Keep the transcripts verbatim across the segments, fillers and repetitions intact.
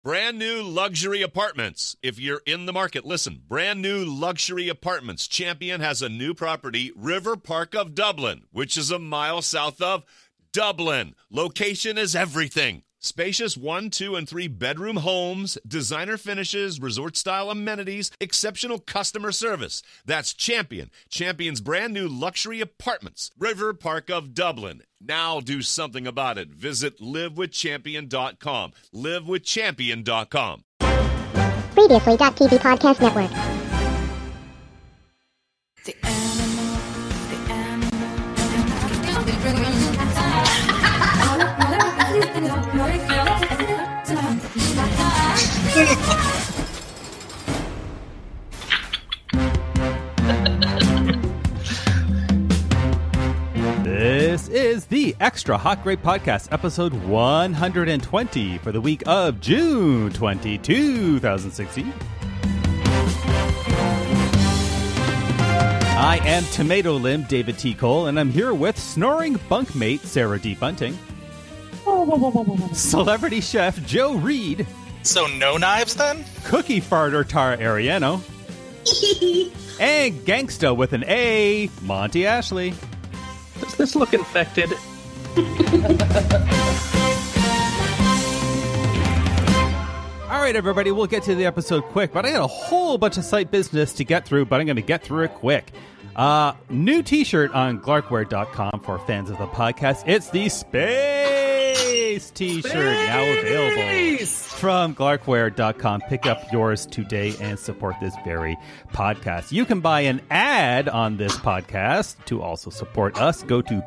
Brand new luxury apartments. If you're in the market, listen. Brand new luxury apartments. Champion has a new property, River Park of Dublin, which is a mile south of Dublin. Location is everything. Spacious one, two, and three bedroom homes, designer finishes, resort-style amenities, exceptional customer service. That's Champion. Champion's brand new luxury apartments. River Park of Dublin. Now do something about it. Visit live with champion dot com. live with champion dot com. Previously, T V Podcast Network. The animal, the This is the Extra Hot Grape Podcast, episode one hundred twenty for the week of June twentieth, twenty sixteen. I am Tomato Limb David T. Cole, and I'm here with snoring bunkmate Sarah D. Bunting, celebrity chef Joe Reed, so no knives then? cookie farter Tara Ariano, and gangsta with an A, Monty Ashley. Does this look infected? All right, everybody, we'll get to the episode quick, but I got a whole bunch of site business to get through, but I'm going to get through it quick. Uh, new t-shirt on Glarkware dot com for fans of the podcast. It's the Space t-shirt, Space! Now available from Glarkware dot com. Pick up yours today and support this very podcast. You can buy an ad on this podcast to also support us. Go to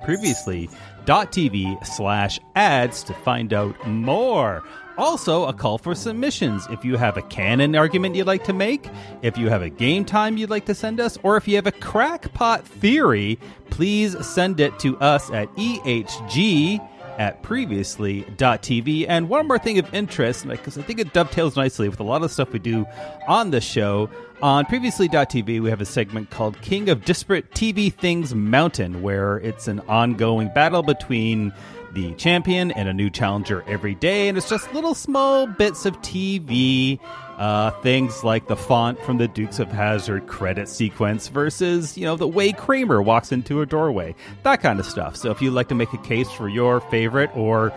previously.tv slash ads to find out more. Also, a call for submissions. If you have a canon argument you'd like to make, if you have a game time you'd like to send us, or if you have a crackpot theory, please send it to us at E H G at previously.tv. And one more thing of interest, because I think it dovetails nicely with a lot of stuff we do on the show. On previously.tv, we have a segment called King of Disparate T V Things Mountain, where it's an ongoing battle between the champion and a new challenger every day, and it's just little small bits of T V, uh, things like the font from the Dukes of Hazzard credit sequence versus, you know, the way Kramer walks into a doorway, that kind of stuff. So if you'd like to make a case for your favorite or,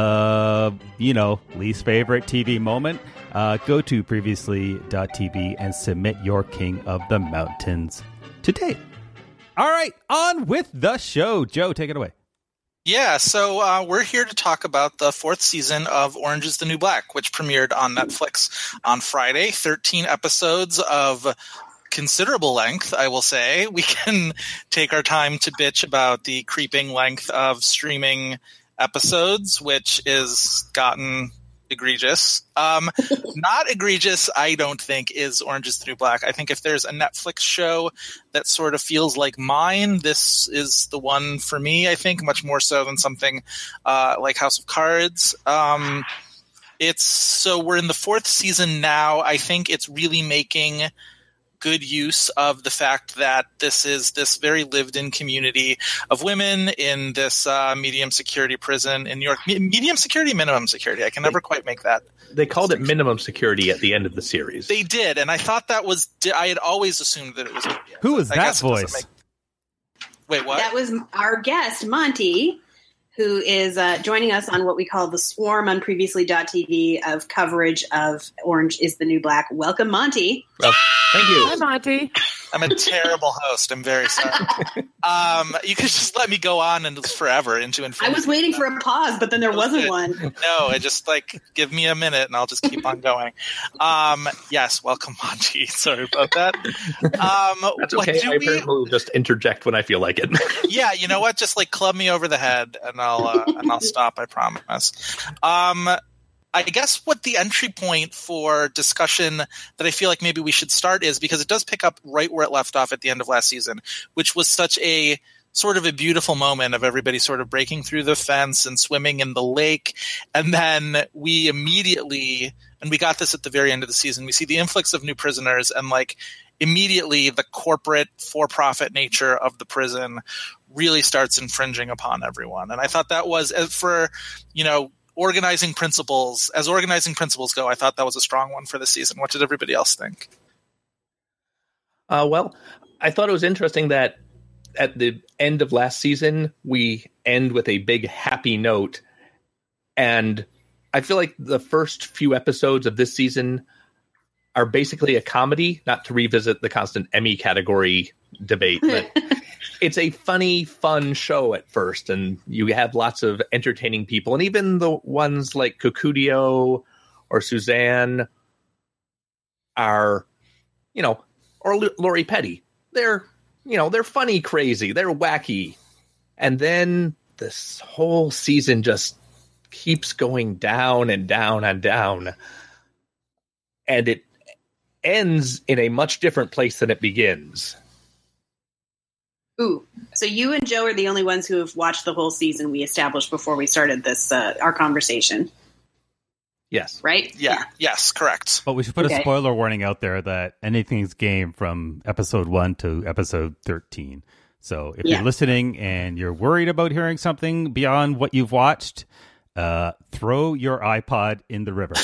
uh, you know, least favorite T V moment, uh, go to previously.tv and submit your King of the Mountains today. All right, on with the show. Joe, take it away. Yeah, so uh, we're here to talk about the fourth season of Orange is the New Black, which premiered on Netflix on Friday. thirteen episodes of considerable length, I will say. We can take our time to bitch about the creeping length of streaming episodes, which is gotten egregious. Um, not egregious, I don't think, is Orange is the New Black. I think if there's a Netflix show that sort of feels like mine, this is the one for me, I think, much more so than something uh, like House of Cards. Um, it's so we're in the fourth season now. I think it's really making good use of the fact that this is this very lived-in community of women in this uh, medium security prison in New York. Me- medium security, minimum security. I can never quite make that. They called it minimum security at the end of the series. They did, and I thought that was. I had always assumed that it was. Medium. Who was I that guess voice? Make... Wait, what? That was our guest, Monty, who is uh, joining us on what we call the swarm on previously.tv of coverage of Orange is the New Black. Welcome, Monty. Well, thank you. Hi, Monty. I'm a terrible host. I'm very sorry. Um, you could just let me go on and forever into infinity. I was waiting for a pause, but then there wasn't good. one. No, I just like give me a minute and I'll just keep on going. Um, yes, welcome, Monty. Sorry about that. Um, That's what okay. do I we- apparently will just interject when I feel like it. Yeah, you know what? Just like club me over the head and I'll uh, and I'll stop. I promise. Um, I guess what the entry point for discussion that I feel like maybe we should start is, because it does pick up right where it left off at the end of last season, which was such a sort of a beautiful moment of everybody sort of breaking through the fence and swimming in the lake. And then we immediately, and we got this at the very end of the season, we see the influx of new prisoners, and like immediately the corporate for-profit nature of the prison really starts infringing upon everyone. And I thought that was, for, you know, organizing principles, as organizing principles go, I thought that was a strong one for the season. What did everybody else think? Uh, well, I thought it was interesting that at the end of last season, we end with a big happy note. And I feel like the first few episodes of this season are basically a comedy, not to revisit the constant Emmy category debate, but it's a funny, fun show at first. And you have lots of entertaining people. And even the ones like Kukudio or Suzanne are, you know, or L- Lori Petty. They're, you know, they're funny, crazy, they're wacky. And then this whole season just keeps going down and down and down. And it ends in a much different place than it begins. Ooh, so you and Joe are the only ones who have watched the whole season we established before we started this, uh, our conversation. Yes. Right? Yeah. Yes, correct. But we should put Okay. a spoiler warning out there that anything's game from episode one to episode thirteen. So if Yeah. you're listening and you're worried about hearing something beyond what you've watched, uh, throw your iPod in the river.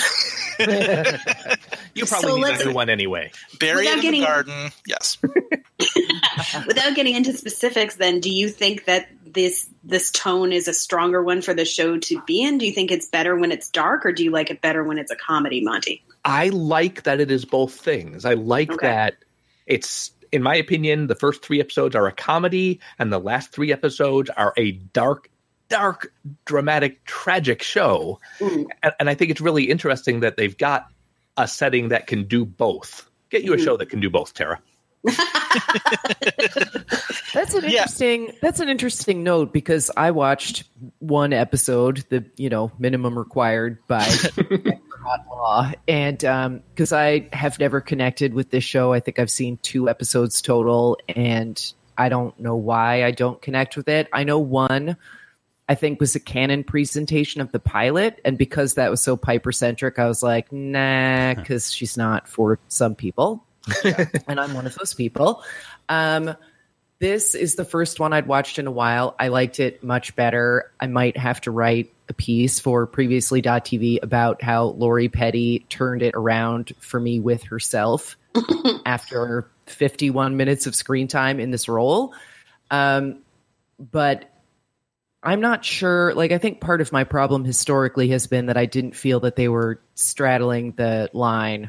You probably So need let's- a new one anyway. Bury Without it in getting- the garden. Yes. Without getting into specifics, then, do you think that this this tone is a stronger one for the show to be in? Do you think it's better when it's dark, or do you like it better when it's a comedy, Monty? I like that it is both things. I like Okay. that it's, in my opinion, the first three episodes are a comedy, and the last three episodes are a dark, dark, dramatic, tragic show. Mm. And, and I think it's really interesting that they've got a setting that can do both. Get you a show that can do both, Tara. That's an Yeah. interesting. That's an interesting note because I watched one episode, the you know minimum required by Hot Law, and because I have never connected with this show, I think I've seen two episodes total, and I don't know why I don't connect with it. I know one, I think, was a canon presentation of the pilot, and because that was so Piper centric, I was like, nah, because she's not for some people. And I'm one of those people. Um, this is the first one I'd watched in a while. I liked it much better. I might have to write a piece for previously dot t v about how Lori Petty turned it around for me with herself after fifty-one minutes of screen time in this role. Um, but I'm not sure. Like, I think part of my problem historically has been that I didn't feel that they were straddling the line.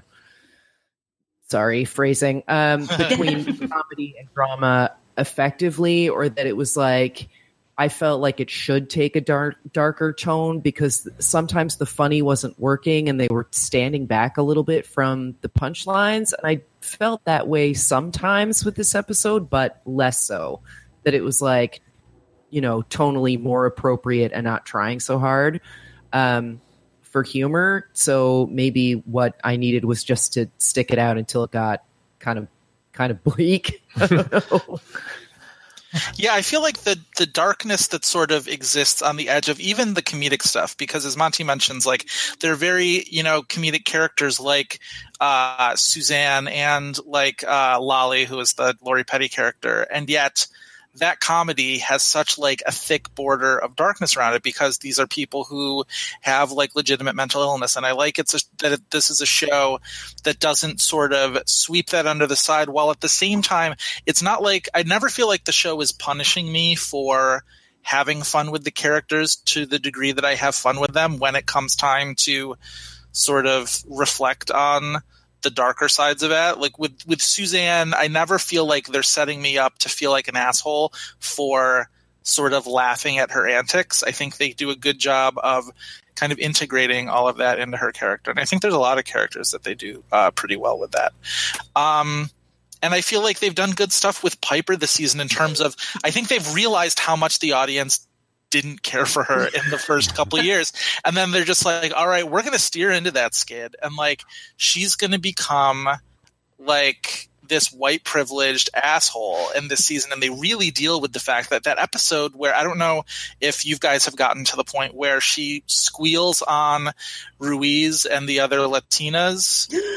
Sorry, phrasing, um, between comedy and drama effectively, or that it was like, I felt like it should take a dark, darker tone because sometimes the funny wasn't working and they were standing back a little bit from the punchlines. And I felt that way sometimes with this episode, but less so. That it was like, you know, tonally more appropriate and not trying so hard. Um, for humor. So maybe what I needed was just to stick it out until it got kind of kind of bleak. I don't know. Yeah, I feel like the the darkness that sort of exists on the edge of even the comedic stuff, because as Monty mentions, like they're very, you know, comedic characters like uh, Suzanne and like uh, Lolly, who is the Lori Petty character, and yet that comedy has such like a thick border of darkness around it because these are people who have like legitimate mental illness. And I like it's a, that it, this is a show that doesn't sort of sweep that under the side, while at the same time, it's not like, I never feel like the show is punishing me for having fun with the characters to the degree that I have fun with them when it comes time to sort of reflect on the darker sides of it. Like with, with Suzanne, I never feel like they're setting me up to feel like an asshole for sort of laughing at her antics. I think they do a good job of kind of integrating all of that into her character. And I think there's a lot of characters that they do uh, pretty well with that. Um, and I feel like they've done good stuff with Piper this season in terms of, I think they've realized how much the audience didn't care for her in the first couple of years. And then they're just like, all right, we're going to steer into that skid. And like, she's going to become like this white privileged asshole in this season. And they really deal with the fact that that episode where, I don't know if you guys have gotten to the point where she squeals on Ruiz and the other Latinas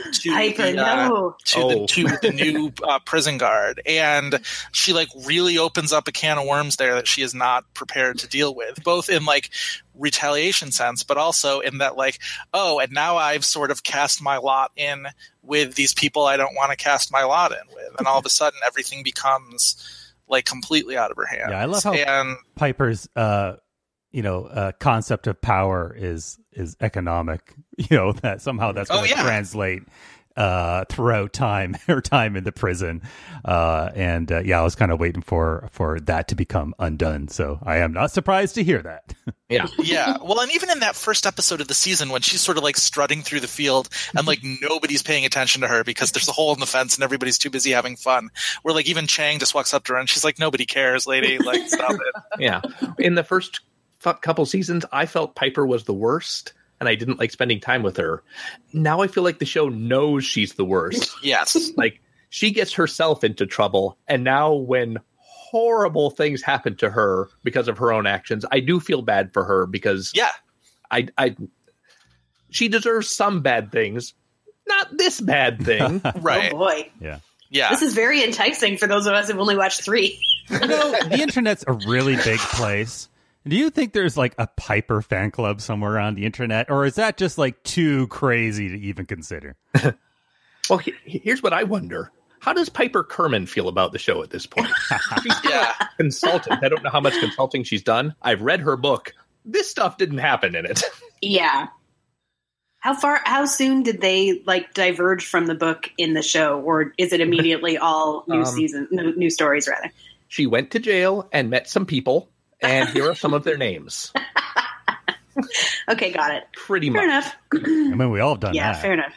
to Piper, the, uh, no. to, Oh. the, to the new uh, prison guard, and she like really opens up a can of worms there that she is not prepared to deal with, both in like retaliation sense, but also in that like, oh, and now I've sort of cast my lot in with these people I don't want to cast my lot in with, and all of a sudden everything becomes like completely out of her hands. Yeah, I love how and Piper's, uh, you know, uh, concept of power is is economic. You know, that somehow that's going Oh, to yeah. translate uh, throughout time, her time in the prison. Uh, and uh, yeah, I was kind of waiting for for that to become undone. So I am not surprised to hear that. Yeah. yeah, well, and even in that first episode of the season when she's sort of like strutting through the field and like nobody's paying attention to her because there's a hole in the fence and everybody's too busy having fun, where like even Chang just walks up to her and she's like, nobody cares, lady, like stop it. Yeah. In the first f- couple seasons, I felt Piper was the worst, and I didn't like spending time with her. Now I feel like the show knows she's the worst. Yes. Like, she gets herself into trouble, and now when horrible things happen to her because of her own actions, I do feel bad for her because Yeah. I, I, she deserves some bad things, not this bad thing. Right. Oh boy. Yeah. Yeah. This is very enticing for those of us who've only watched three. You know, the internet's a really big place. Do you think there's like a Piper fan club somewhere on the internet, or is that just like too crazy to even consider? Well, he, here's what I wonder. How does Piper Kerman feel about the show at this point? She's still Yeah. a consultant. I don't know how much consulting she's done. I've read her book. This stuff didn't happen in it. Yeah. How far? How soon did they like diverge from the book in the show, or is it immediately all new Um, season, new, new stories rather? She went to jail and met some people, and here are some of their names. Okay, got it. Pretty Fair much. enough. I mean, we all have done Yeah, that. fair enough.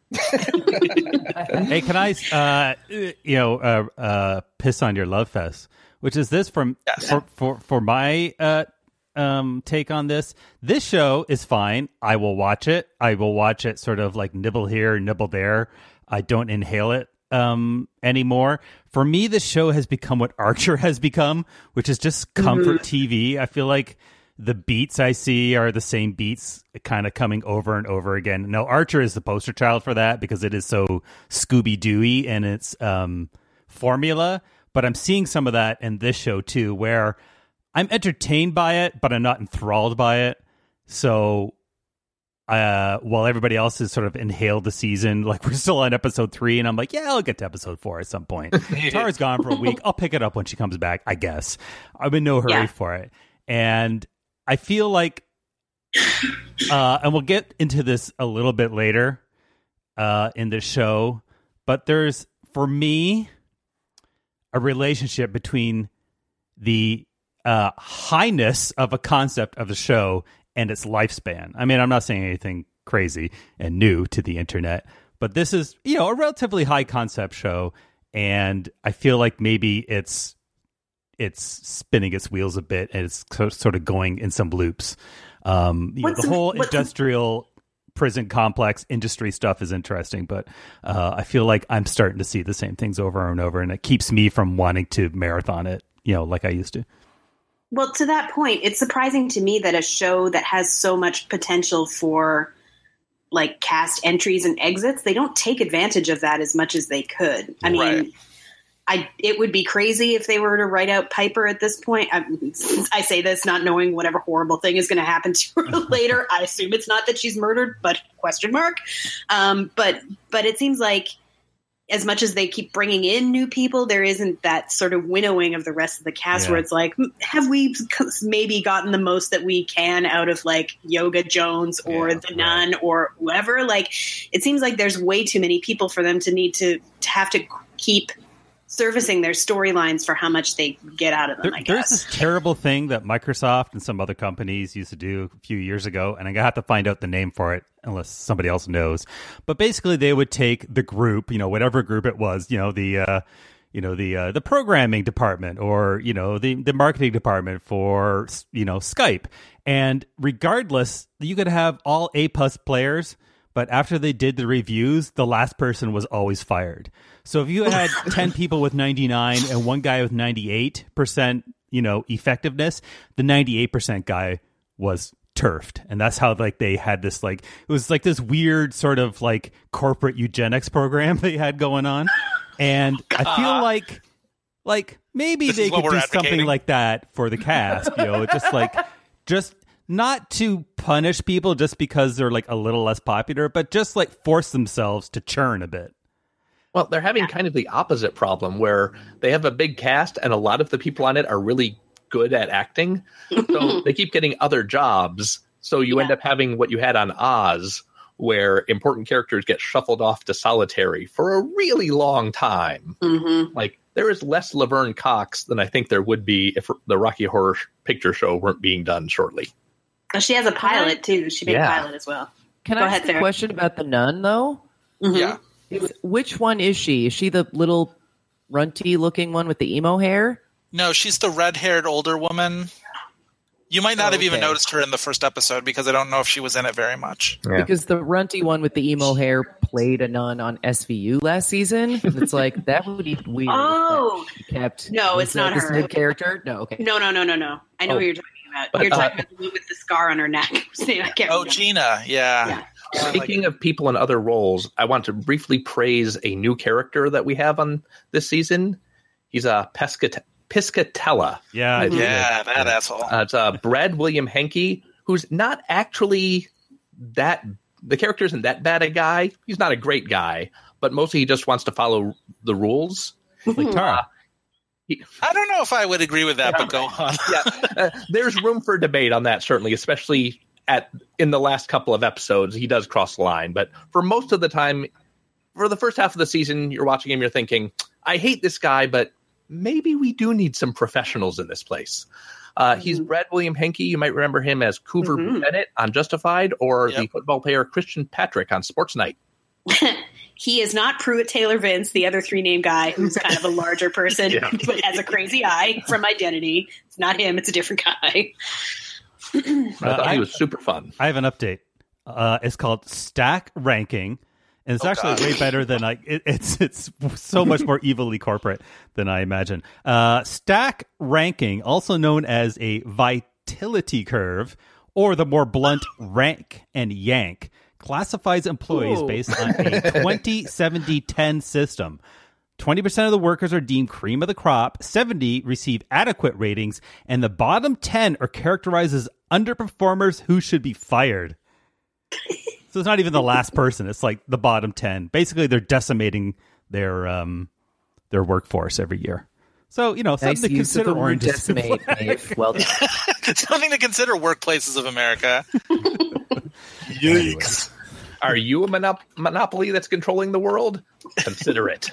Hey, can I, uh, you know, uh, uh, piss on your love fest? Which is this from Yes. for for for my uh, um, take on this. This show is fine. I will watch it. I will watch it. Sort of like nibble here, nibble there. I don't inhale it um, anymore. For me, this show has become what Archer has become, which is just comfort T V. I feel like the beats I see are the same beats kind of coming over and over again. No, Archer is the poster child for that because it is so Scooby-Doo-y in its um, formula. But I'm seeing some of that in this show too, where I'm entertained by it, but I'm not enthralled by it. So uh, while everybody else has sort of inhaled the season, like we're still on episode three, and I'm like, yeah, I'll get to episode four at some point. Tara's gone for a week. I'll pick it up when she comes back, I guess. I'm in no hurry Yeah. for it. And I feel like, uh, and we'll get into this a little bit later uh, in the show, but there's, for me, a relationship between the uh, highness of a concept of the show and its lifespan. I mean, I'm not saying anything crazy and new to the internet, but this is, you know, a relatively high concept show, and I feel like maybe it's it's spinning its wheels a bit, and it's co- sort of going in some loops. Um, you know, What's the the- whole what's the- industrial prison complex industry stuff is interesting, but uh, I feel like I'm starting to see the same things over and over, and it keeps me from wanting to marathon it, you know, like I used to. Well, to that point, it's surprising to me that a show that has so much potential for like cast entries and exits, they don't take advantage of that as much as they could. I mean, Right. I it would be crazy if they were to write out Piper at this point. I, I say this not knowing whatever horrible thing is going to happen to her later. I assume it's not that she's murdered, but question mark. Um, but but it seems like as much as they keep bringing in new people, there isn't that sort of winnowing of the rest of the cast Yeah. where it's like, have we maybe gotten the most that we can out of like Yoga Jones or Yeah, the right. Nun or whoever? Like, it seems like there's way too many people for them to need to, to have to keep servicing their storylines for how much they get out of them, There- I there's guess. this terrible thing that Microsoft and some other companies used to do a few years ago, and I have to find out the name for it unless somebody else knows. But basically, they would take the group, you know, whatever group it was, you know, the, uh, you know, the uh, the programming department, or you know, the the marketing department for you know Skype, and regardless, you could have all A plus players. But after they did the reviews, the last person was always fired. So if you had ten people with ninety-nine and one guy with ninety-eight percent, you know, effectiveness, the ninety-eight percent guy was turfed, and that's how like they had this like it was like this weird sort of like corporate eugenics program they had going on, and I feel like like maybe This they is what could we're do something advocating. like that for the cast, you know, just like just not to punish people just because they're like a little less popular, but just like force themselves to churn a bit. Well, they're having kind of the opposite problem where they have a big cast and a lot of the people on it are really good at acting. So they keep getting other jobs. So you end Yeah. up having what you had on Oz, where important characters get shuffled off to solitary for a really long time. Mm-hmm. Like, there is less Laverne Cox than I think there would be if the Rocky Horror Picture Show weren't being done shortly. She has a pilot too. She made Yeah. a pilot as well. Can Go I ahead, ask a Sarah. question about the nun, though? Mhm. Yeah. Is- Which one is she? Is she the little runty-looking one with the emo hair? No, she's the red-haired older woman. You might not Oh, have even okay. noticed her in the first episode because I don't know if she was in it very much. Yeah. Because the runty one with the emo hair played a nun on S V U last season. And it's like, that would be weird. if Oh, that kept. No, was it's that not the her. same character? No, okay. no, no, no, no, no. I know Oh. who you're talking about. But, You're talking uh, about the one with the scar on her neck. I can't Oh, remember. Gina, yeah. Yeah. Speaking of people in other roles, I want to briefly praise a new character that we have on this season. He's a Pescat- Piscatella. Yeah, I- Yeah, that asshole. Uh, it's uh, Brad William Henke, who's not actually that. The character isn't that bad a guy. He's not a great guy, but mostly he just wants to follow the rules. like Tara. I don't know if I would agree with that, but go on. Yeah, uh, there's room for debate on that, certainly, especially at in the last couple of episodes. He does cross the line, but for most of the time, for the first half of the season, you're watching him, you're thinking, I hate this guy, but maybe we do need some professionals in this place. Uh, he's Brad William Henke. You might remember him as Coover Mhm. Bennett on Justified, or the Yep. football player Christian Patrick on Sports Night. He is not Pruitt Taylor Vince, the other three name guy who's kind of a larger person Yeah. but has a crazy eye from Identity. It's not him, it's a different guy. I thought I- he was super fun. I have an update. Uh, it's called Stack Ranking, and it's Oh, actually God. way better than I. It, it's it's so much more evilly corporate than I imagine. Uh, Stack Ranking, also known as a vitality curve, or the more blunt rank and yank, classifies employees Ooh. based on a twenty seventy ten system. twenty percent of the workers are deemed cream of the crop, seventy receive adequate ratings, and the bottom ten are characterized as underperformers who should be fired. So it's not even the last person, it's like the bottom ten. Basically, they're decimating their um their workforce every year. So, you know, something Nice to use of consider the word Orange is the decimate, Black. Dave. Well done. Something to consider, workplaces of America. Yikes. Are you a monop- monopoly that's controlling the world? Consider it.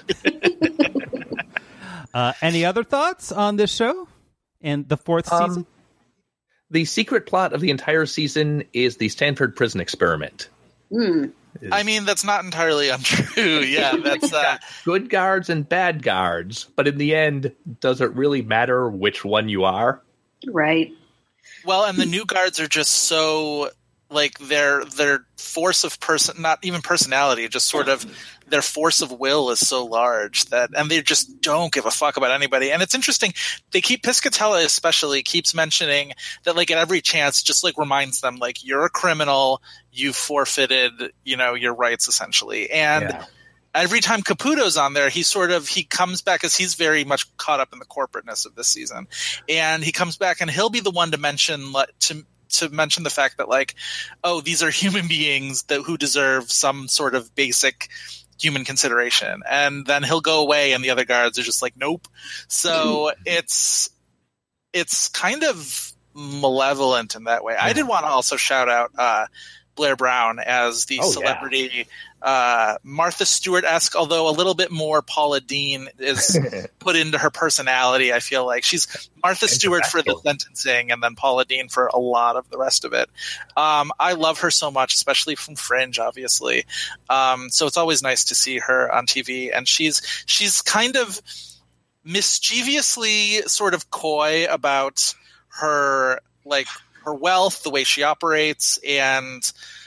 Uh, any other thoughts on this show and the fourth Um, season? The secret plot of the entire season is the Stanford prison experiment. Hmm. I mean, that's not entirely untrue. Yeah, that's uh, Good guards and bad guards, but in the end, does it really matter which one you are? Right. well, and the new guards are just so like their their force of person, not even personality, just sort of their force of will is so large that, and they just don't give a fuck about anybody. And it's interesting, they keep Piscatella especially keeps mentioning that, like, at every chance, just like reminds them, like, you're a criminal, you forfeited, you know, your rights essentially. And Yeah. every time Caputo's on there, he sort of, he comes back because he's very much caught up in the corporateness of this season. And he comes back and he'll be the one to mention, like, to, to mention the fact that, like, oh, these are human beings that who deserve some sort of basic human consideration. And then he'll go away and the other guards are just like, nope. So it's, it's kind of malevolent in that way. I did want to also shout out, uh, Blair Brown as the Oh, yeah. celebrity, uh, Martha Stewart-esque, although a little bit more Paula Dean is put into her personality. I feel like she's Martha Stewart for the Intellectual. sentencing and then Paula Dean for a lot of the rest of it. Um, I love her so much, especially from Fringe, obviously. Um, so it's always nice to see her on T V, and she's, she's kind of mischievously sort of coy about her, like, her wealth, the way she operates, and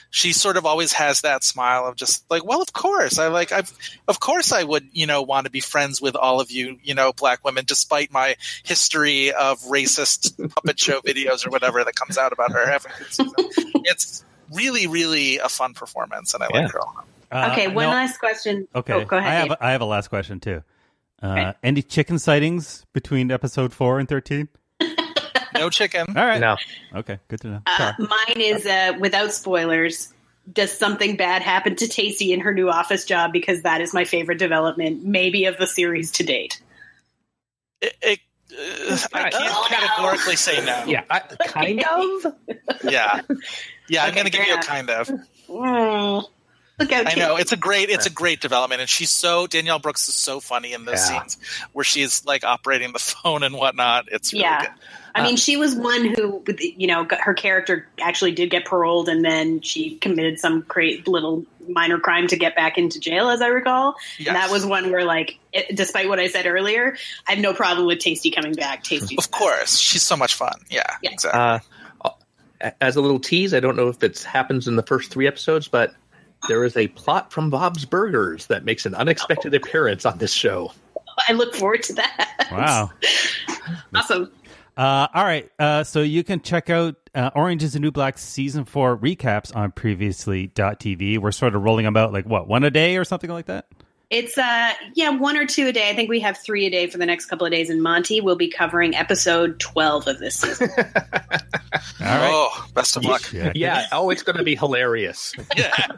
she sort of always has that smile of just like, well, of course, I like, I've, of course, I would, you know, want to be friends with all of you, you know, black women, despite my history of racist puppet show videos or whatever that comes out about her. It's really, really a fun performance, and I Yeah. like her a lot. Uh, Okay, one no- last question. Okay, Oh, go ahead. I have Dave. I have a last question too. Uh, Okay. Any chicken sightings between episode four and thirteen? No chicken. All right. No. Okay, good to know. Uh, Sorry. mine is uh, without spoilers. Does something bad happen to Tasty in her new office job? Because that is my favorite development, maybe of the series to date. It, it, uh, I can't Oh, no. categorically say no. Yeah, I, kind of. Yeah. Yeah, I'm Okay, going to give you a fair kind of. Mm. Look out! I know it's a great, it's a great development, and she's so Danielle Brooks is so funny in those Yeah. scenes where she's like operating the phone and whatnot. It's really Yeah. good. I mean, she was one who, you know, got, her character actually did get paroled, and then she committed some great little minor crime to get back into jail, as I recall. Yes. And that was one where, like, it, despite what I said earlier, I have no problem with Tasty coming back. Tasty, Of course, she's so much fun. Yeah, Yeah. exactly. Uh, as a little tease, I don't know if it happens in the first three episodes, but there is a plot from Bob's Burgers that makes an unexpected appearance on this show. I look forward to that. Wow. Awesome. Uh, all right. Uh, so you can check out uh, Orange is the New Black season four recaps on previously dot t v. We're sort of rolling them out like, what, one a day or something like that? It's uh yeah, one or two a day. I think we have three a day for the next couple of days. And Monty will be covering episode twelve of this season. All right. Oh, best of luck. Yeah. Yeah, oh, it's going to be hilarious. Yeah.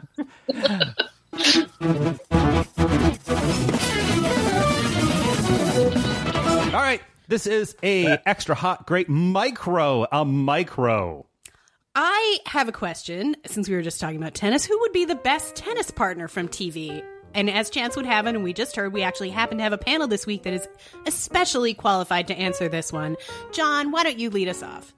All right. This is a extra hot, great micro, a micro. I have a question, since we were just talking about tennis. Who would be the best tennis partner from T V? And as chance would have it, and we just heard, we actually happen to have a panel this week that is especially qualified to answer this one. John, why don't you lead us off?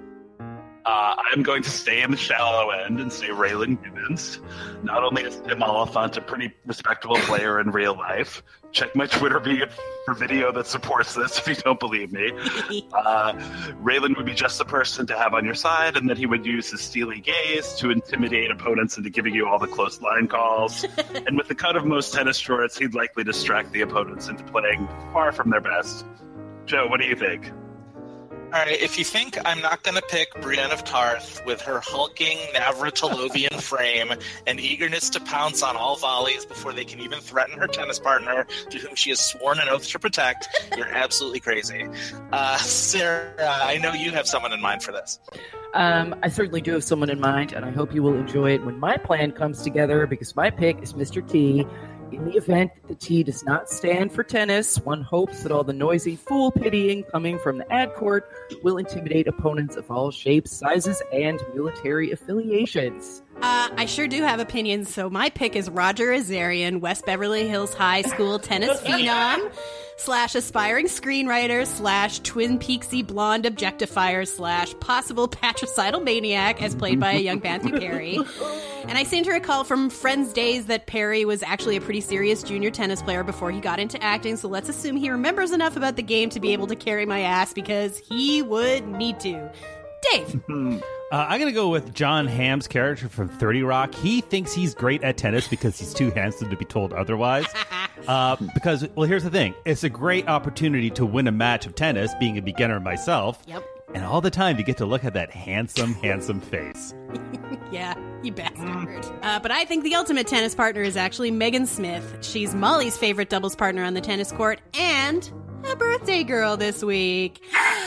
Uh, I'm going to stay in the shallow end and say Raylan Givens. Not only is Tim Oliphant a pretty respectable player in real life, check my Twitter feed for video that supports this if you don't believe me. Uh, Raylan would be just the person to have on your side, and that he would use his steely gaze to intimidate opponents into giving you all the close line calls. And with the cut of most tennis shorts, he'd likely distract the opponents into playing far from their best. Joe, what do you think? All right, if you think I'm not going to pick Brienne of Tarth with her hulking Navratolovian frame and eagerness to pounce on all volleys before they can even threaten her tennis partner, to whom she has sworn an oath to protect, you're absolutely crazy. Uh, Sarah, I know you have someone in mind for this. Um, I certainly do have someone in mind, and I hope you will enjoy it when my plan comes together, because my pick is Mister T. In the event that the T does not stand for tennis, one hopes that all the noisy fool pitying coming from the ad court will intimidate opponents of all shapes, sizes, and military affiliations. Uh, I sure do have opinions, so my pick is Roger Azarian, West Beverly Hills High School tennis phenom, slash aspiring screenwriter, slash Twin Peaksy blonde objectifier, slash possible patricidal maniac, as played by a young Matthew Perry. And I seem to recall from Friends days that Perry was actually a pretty serious junior tennis player before he got into acting, so let's assume he remembers enough about the game to be able to carry my ass, because he would need to. Dave. Uh, I'm going to go with John Hamm's character from thirty Rock. He thinks he's great at tennis because he's too handsome to be told otherwise. Uh, because, well, here's the thing. It's a great opportunity to win a match of tennis, being a beginner myself. Yep. And all the time you get to look at that handsome, handsome face. Yeah, you bastard. Uh, but I think the ultimate tennis partner is actually Megan Smith. She's Molly's favorite doubles partner on the tennis court and a birthday girl this week.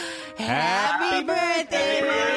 Happy birthday,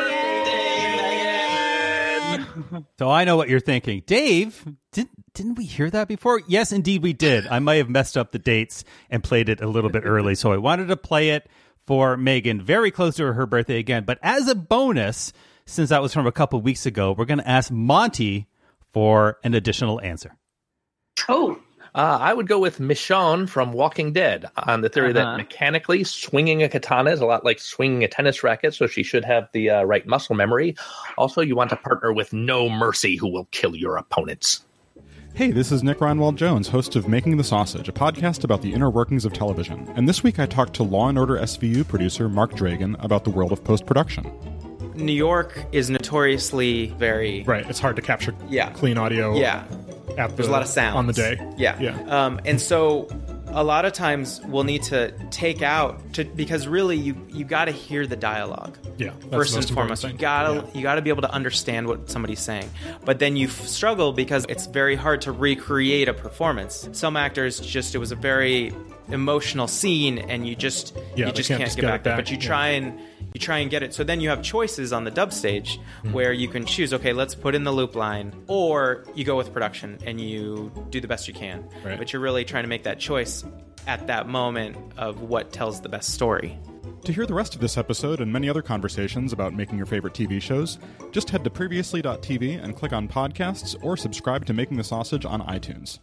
Megan! So I know what you're thinking. Dave, didn't, didn't we hear that before? Yes, indeed we did. I might have messed up the dates and played it a little bit early, so I wanted to play it for Megan very close to her birthday again. But as a bonus, since that was from a couple weeks ago, we're going to ask Monty for an additional answer. Oh, Uh, I would go with Michonne from Walking Dead on the theory Uh-huh. that mechanically swinging a katana is a lot like swinging a tennis racket, so she should have the uh, right muscle memory. Also, you want to partner with No Mercy, who will kill your opponents. Hey, this is Nick Ronwald Jones, host of Making the Sausage, a podcast about the inner workings of television. And this week I talked to Law and Order S V U producer Mark Dragan about the world of post-production. New York is notoriously very right. It's hard to capture yeah. clean audio. Yeah, at the, there's a lot of sound on the day. Yeah, yeah. Um, and so a lot of times we'll need to take out to because really you you got to hear the dialogue. Yeah, that's first and foremost, you gotta yeah. you gotta be able to understand what somebody's saying. But then you f- struggle because it's very hard to recreate a performance. Some actors just it was a very emotional scene, and you just yeah, you just can't, can't just get, get back, it there. back. But you yeah. try and you try and get it. So then you have choices on the dub stage mm-hmm. where you can choose. Okay, let's put in the loop line, or you go with production and you do the best you can. Right. But you're really trying to make that choice at that moment of what tells the best story. To hear the rest of this episode and many other conversations about making your favorite T V shows, just head to previously dot t v and click on podcasts or subscribe to Making the Sausage on iTunes.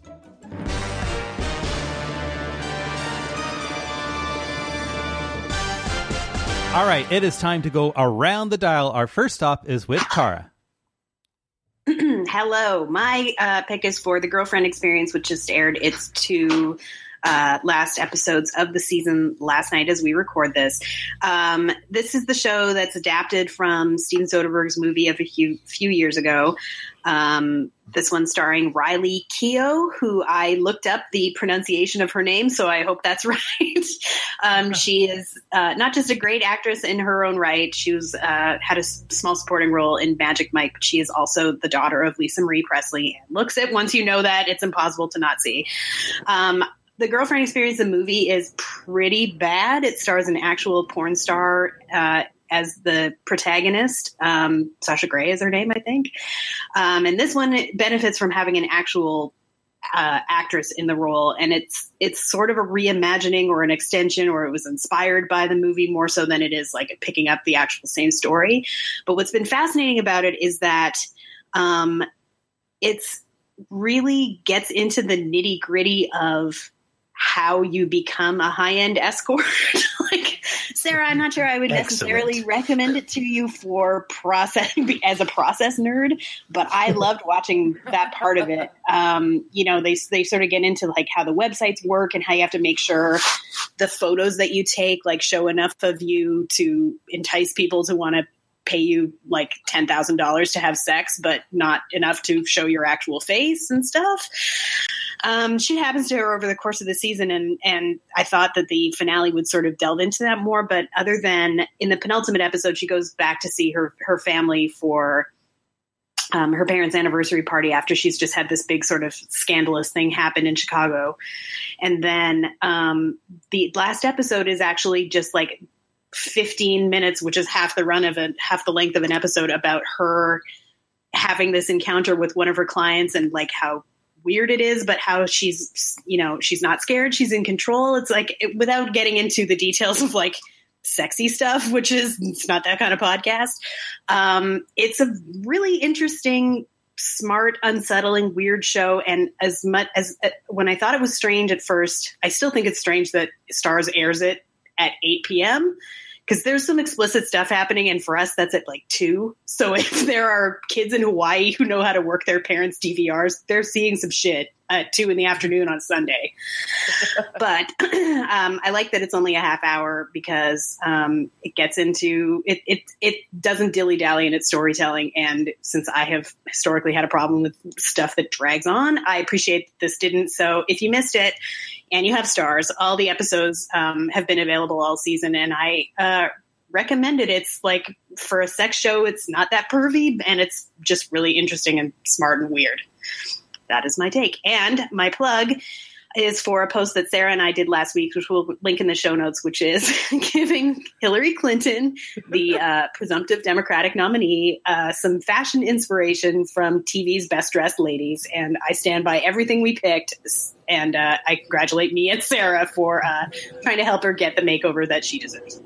All right, it is time to go around the dial. Our first stop is with Tara. Hello. My uh, pick is for The Girlfriend Experience, which just aired its two uh, last episodes of the season last night as we record this. Um, this is the show that's adapted from Steven Soderbergh's movie of a few, few years ago. Um, this one starring Riley Keough, who I looked up the pronunciation of her name, so I hope that's right. um, she is uh, not just a great actress in her own right. She was uh, had a s- small supporting role in Magic Mike, but she is also the daughter of Lisa Marie Presley. And looks it, once you know that, it's impossible to not see. Um, The Girlfriend Experience, the movie, is pretty bad. It stars an actual porn star uh, as the protagonist. Um, Sasha Grey is her name, I think. Um, and this one benefits from having an actual uh, actress in the role. And it's it's sort of a reimagining or an extension, or it was inspired by the movie more so than it is like picking up the actual same story. But what's been fascinating about it is that um, it's really gets into the nitty gritty of how you become a high-end escort. Like, Sarah, I'm not sure I would necessarily Excellent. recommend it to you for process as a process nerd, but I loved watching that part of it. Um, you know, they they sort of get into like how the websites work and how you have to make sure the photos that you take like show enough of you to entice people to want to pay you like ten thousand dollars to have sex, but not enough to show your actual face and stuff. Um, shit happens to her over the course of the season, and and I thought that the finale would sort of delve into that more. But other than in the penultimate episode, she goes back to see her her family for um, her parents' anniversary party after she's just had this big sort of scandalous thing happen in Chicago. And then um, the last episode is actually just like fifteen minutes, which is half the run of a half the length of an episode, about her having this encounter with one of her clients and like how weird it is, but how she's, you know, she's not scared. She's in control. It's like, it, without getting into the details of like sexy stuff, which is, it's not that kind of podcast. Um, it's a really interesting, smart, unsettling, weird show. And as much as uh, when I thought it was strange at first, I still think it's strange that Starz airs it at eight p.m. because there's some explicit stuff happening, and for us that's at like two. So if there are kids in Hawaii who know how to work their parents' D V Rs, they're seeing some shit at two in the afternoon on Sunday. But um, I like that it's only a half hour because um, it gets into it. It it doesn't dilly dally in its storytelling, and since I have historically had a problem with stuff that drags on, I appreciate that this didn't. So if you missed it and you have Starz, all the episodes um, have been available all season, and I uh, recommend it. It's like, for a sex show, it's not that pervy, and it's just really interesting and smart and weird. That is my take. And my plug is for a post that Sarah and I did last week, which we'll link in the show notes, which is giving Hillary Clinton, the uh, presumptive Democratic nominee, uh, some fashion inspiration from T V's best dressed ladies. And I stand by everything we picked. And uh, I congratulate me and Sarah for uh, trying to help her get the makeover that she deserves.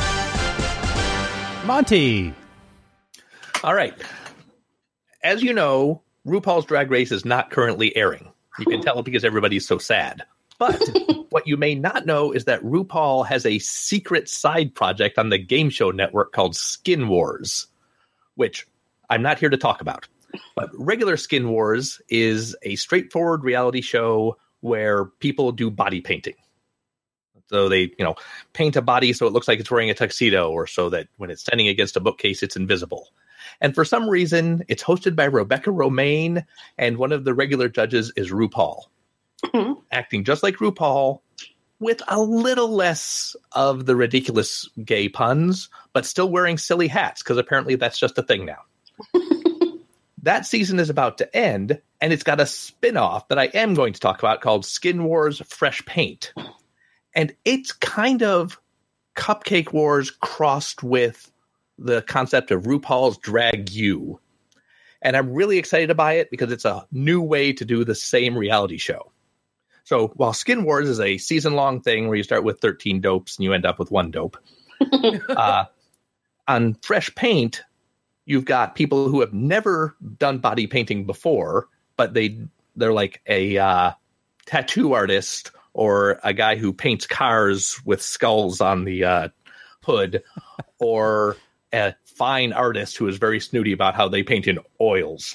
Monty. All right. As you know, RuPaul's Drag Race is not currently airing. You can tell because everybody's so sad. But what you may not know is that RuPaul has a secret side project on the game show network called Skin Wars, which I'm not here to talk about. But regular Skin Wars is a straightforward reality show where people do body painting. So they, you know, paint a body so it looks like it's wearing a tuxedo, or so that when it's standing against a bookcase, it's invisible. And for some reason, it's hosted by Rebecca Romaine, and one of the regular judges is RuPaul. Mm-hmm. Acting just like RuPaul, with a little less of the ridiculous gay puns, but still wearing silly hats, because apparently that's just a thing now. That season is about to end, and it's got a spin-off that I am going to talk about called Skin Wars Fresh Paint. And it's kind of Cupcake Wars crossed with the concept of RuPaul's Drag U. And I'm really excited to buy it because it's a new way to do the same reality show. So while Skin Wars is a season-long thing where you start with thirteen dopes and you end up with one dope, uh, on Fresh Paint, you've got people who have never done body painting before, but they, they're like a uh, tattoo artist or a guy who paints cars with skulls on the uh, hood, or a fine artist who is very snooty about how they paint in oils.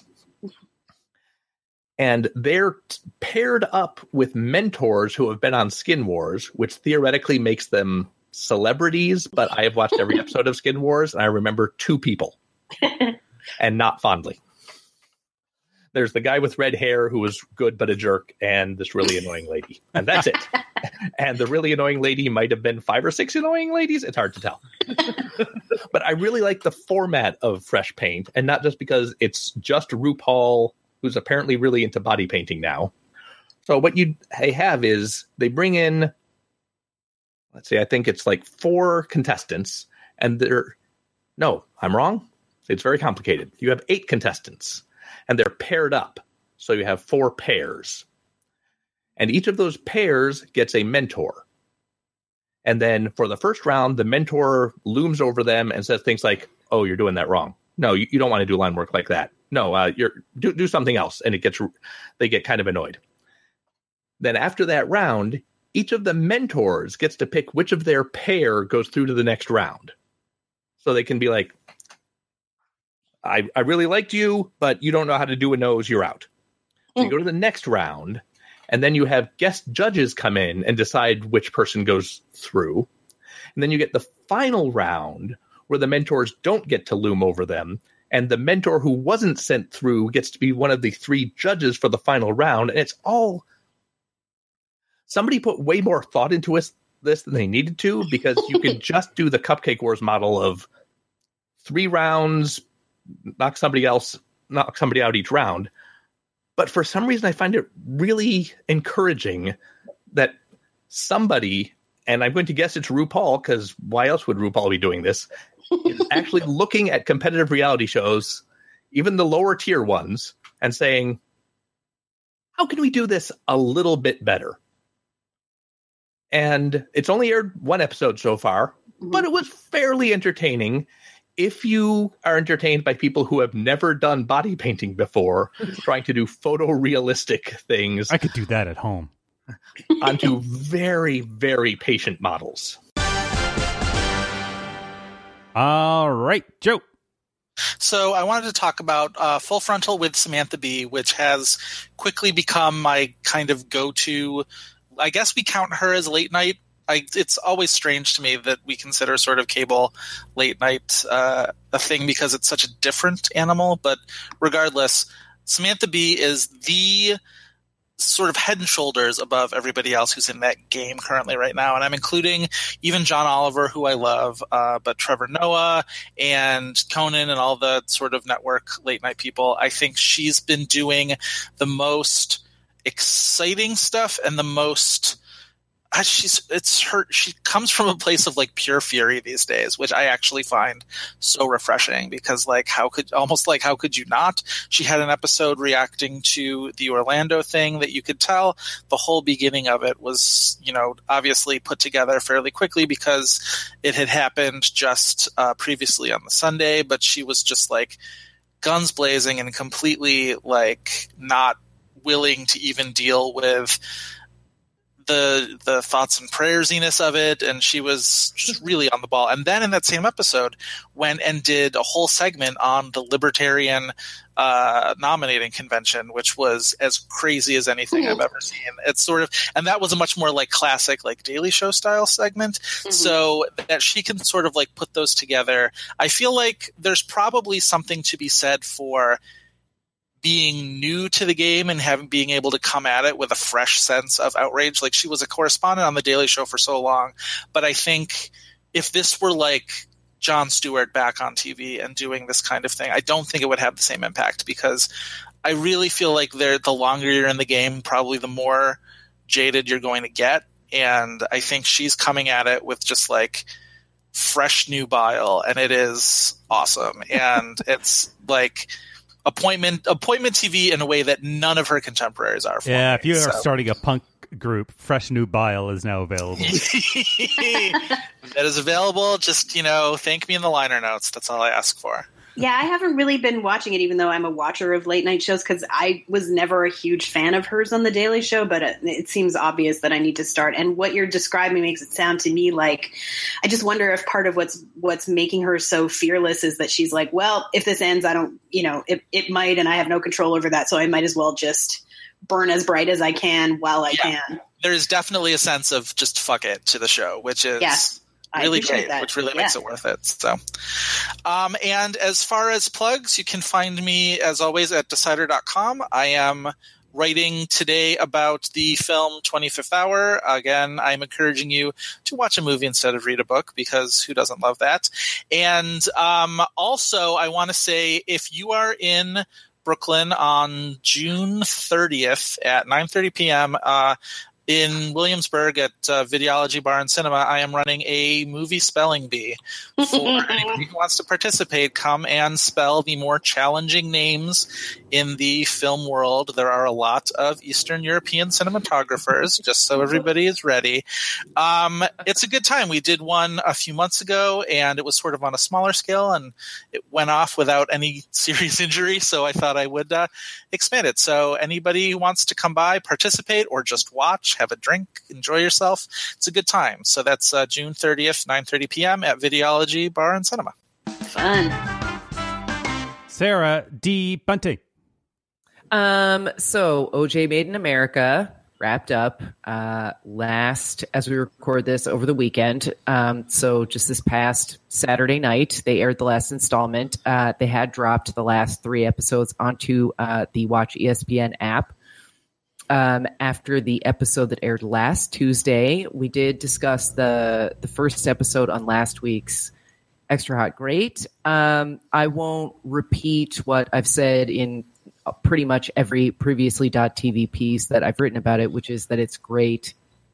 And they're paired up with mentors who have been on Skin Wars, which theoretically makes them celebrities, but I have watched every episode of Skin Wars, and I remember two people, and not fondly. There's the guy with red hair who was good but a jerk, and this really annoying lady. And that's it. And the really annoying lady might have been five or six annoying ladies. It's hard to tell. But I really like the format of Fresh Paint, and not just because it's just RuPaul, who's apparently really into body painting now. So what you they have is they bring in, let's see, I think it's like four contestants, and they're, no, I'm wrong. It's very complicated. You have eight contestants, and they're paired up. So you have four pairs. And each of those pairs gets a mentor. And then for the first round, the mentor looms over them and says things like, oh, you're doing that wrong. No, you, you don't want to do line work like that. No, uh, you're do, do something else. And it gets they get kind of annoyed. Then after that round, each of the mentors gets to pick which of their pair goes through to the next round. So they can be like, I, I really liked you, but you don't know how to do a nose, you're out. So you go to the next round, and then you have guest judges come in and decide which person goes through. And then you get the final round where the mentors don't get to loom over them, and the mentor who wasn't sent through gets to be one of the three judges for the final round. And it's all... Somebody put way more thought into this than they needed to, because you can just do the Cupcake Wars model of three rounds, knock somebody else, knock somebody out each round. But for some reason, I find it really encouraging that somebody, and I'm going to guess it's RuPaul, because why else would RuPaul be doing this, is actually looking at competitive reality shows, even the lower tier ones, and saying, how can we do this a little bit better? And it's only aired one episode so far, but it was fairly entertaining. If you are entertained by people who have never done body painting before, trying to do photorealistic things. I could do that at home. Onto very, very patient models. All right, Joe. So I wanted to talk about uh, Full Frontal with Samantha Bee, which has quickly become my kind of go-to. I guess we count her as late night. I, it's always strange to me that we consider sort of cable late night uh, a thing because it's such a different animal. But regardless, Samantha Bee is the sort of head and shoulders above everybody else who's in that game currently right now. And I'm including even John Oliver, who I love, uh, but Trevor Noah and Conan and all the sort of network late night people. I think she's been doing the most exciting stuff and the most uh, she's it's her she comes from a place of like pure fury these days, which I actually find so refreshing, because like how could almost like how could you not? She had an episode reacting to the Orlando thing that you could tell the whole beginning of it was, you know, obviously put together fairly quickly because it had happened just uh, previously on the Sunday, but she was just like guns blazing and completely like not willing to even deal with the the thoughts and prayersiness of it, and she was just really on the ball. And then in that same episode, went and did a whole segment on the Libertarian uh, nominating convention, which was as crazy as anything I've ever seen. It's sort of, and that was a much more like classic, like Daily Show style segment. Mm-hmm. So that she can sort of like put those together. I feel like there's probably something to be said for being new to the game and having being able to come at it with a fresh sense of outrage. Like, she was a correspondent on the Daily Show for so long, but I think if this were like Jon Stewart back on T V and doing this kind of thing, I don't think it would have the same impact, because I really feel like they're, the longer you're in the game, probably the more jaded you're going to get. And I think she's coming at it with just like fresh new bile, and it is awesome. And it's like appointment appointment T V in a way that none of her contemporaries are. For yeah, me, if you are so. starting a punk group, Fresh New Bile is now available. That is available. Just, you know, thank me in the liner notes. That's all I ask for. Yeah, I haven't really been watching it, even though I'm a watcher of late night shows, because I was never a huge fan of hers on The Daily Show, but it, it seems obvious that I need to start. And what you're describing makes it sound to me like, I just wonder if part of what's what's making her so fearless is that she's like, well, if this ends, I don't, you know, it, it might, and I have no control over that, so I might as well just burn as bright as I can while I yeah. can. There's definitely a sense of just fuck it to the show, which is... Yeah. really great, that. which really yeah. makes it worth it. So, um, and as far as plugs, you can find me as always at decider dot com. I am writing today about the film twenty-fifth Hour. Again, I'm encouraging you to watch a movie instead of read a book, because who doesn't love that? And um, also, I want to say, if you are in Brooklyn on June thirtieth at nine thirty p.m., uh, in Williamsburg at uh, Videology Bar and Cinema, I am running a movie spelling bee. For anybody who wants to participate, come and spell the more challenging names in the film world. There are a lot of Eastern European cinematographers, just so everybody is ready. Um, it's a good time. We did one a few months ago, and it was sort of on a smaller scale, and it went off without any serious injury, so I thought I would uh, expand it. So anybody who wants to come by, participate, or just watch, have a drink, enjoy yourself, it's a good time. So that's uh, June thirtieth, nine thirty p.m. at Videology Bar and Cinema. Fun. Sarah D. Bunting. Um, so O J Made in America wrapped up uh, last, as we record this, over the weekend. Um, so just this past Saturday night, they aired the last installment. Uh, they had dropped the last three episodes onto uh, the Watch E S P N app. Um, after the episode that aired last Tuesday, we did discuss the the first episode on last week's Extra Hot Great. Um, I won't repeat what I've said in pretty much every previously.tv piece that I've written about it, which is that it's great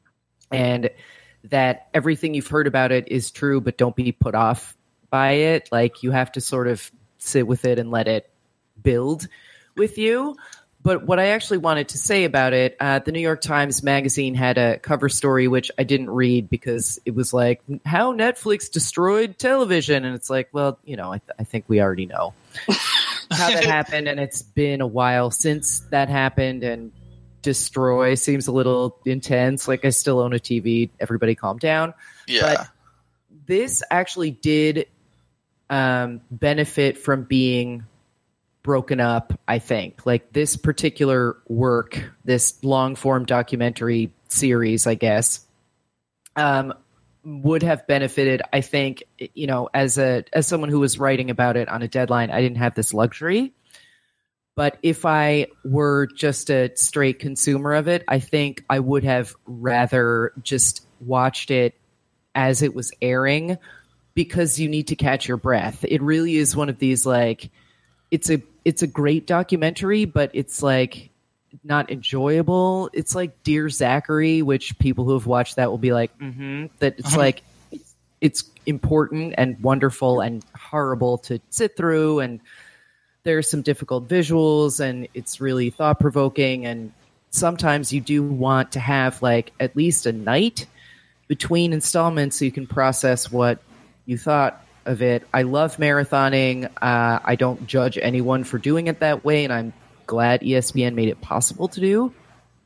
and that everything you've heard about it is true, but don't be put off by it. Like, you have to sort of sit with it and let it build with you. But what I actually wanted to say about it, uh, the New York Times Magazine had a cover story, which I didn't read because it was like, how Netflix destroyed television. And it's like, well, you know, I, th- I think we already know how that happened. And it's been a while since that happened. And destroy seems a little intense. Like, I still own a T V. Everybody calm down. Yeah. But this actually did um, benefit from being broken up, I think. Like, this particular work, this long form documentary series, I guess, um, would have benefited, I think, you know, as a as someone who was writing about it on a deadline, I didn't have this luxury. But if I were just a straight consumer of it, I think I would have rather just watched it as it was airing, because you need to catch your breath. It really is one of these, like, it's a it's a great documentary, but it's like not enjoyable. It's like Dear Zachary, which people who have watched that will be like, mm-hmm, that it's like it's, it's important and wonderful and horrible to sit through, and there's some difficult visuals, and it's really thought provoking. And sometimes you do want to have like at least a night between installments so you can process what you thought of it. I love marathoning. Uh, I don't judge anyone for doing it that way, and I'm glad E S P N made it possible to do.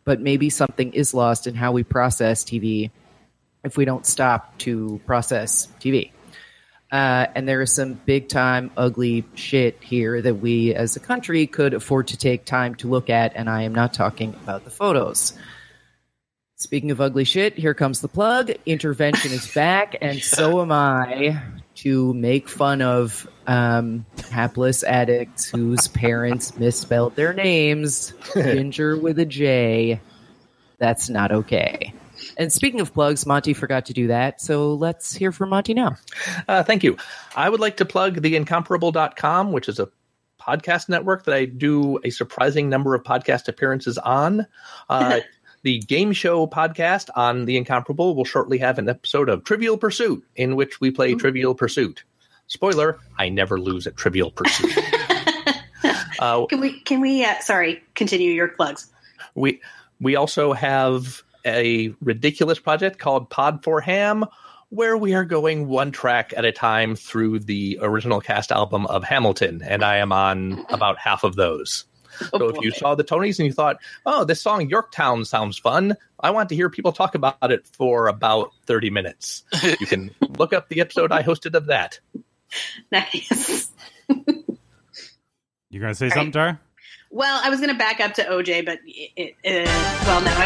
but maybe something is lost in how we process T V if we don't stop to process T V. Uh, and there is some big-time ugly shit here that we as a country could afford to take time to look at, and I am not talking about the photos. Speaking of ugly shit, here comes the plug. Intervention is back, and so am I, to make fun of um, hapless addicts whose parents misspelled their names. Ginger with a J. That's not okay. And speaking of plugs, Monty forgot to do that, so let's hear from Monty now. Uh, thank you. I would like to plug the incomparable dot com, which is a podcast network that I do a surprising number of podcast appearances on. Uh, the game show podcast on The Incomparable will shortly have an episode of Trivial Pursuit, in which we play mm-hmm. Trivial Pursuit. Spoiler, I never lose at Trivial Pursuit. uh, can we, can we uh, sorry, continue your plugs? We, we also have a ridiculous project called Pod for Ham, where we are going one track at a time through the original cast album of Hamilton, and I am on about half of those. Oh, so if boy. you saw the Tonys and you thought, oh, this song Yorktown sounds fun, I want to hear people talk about it for about thirty minutes. You can look up the episode I hosted of that. Nice. You going to say All something, Tara? Right. Well, I was going to back up to O J, but it, it, uh, well, no.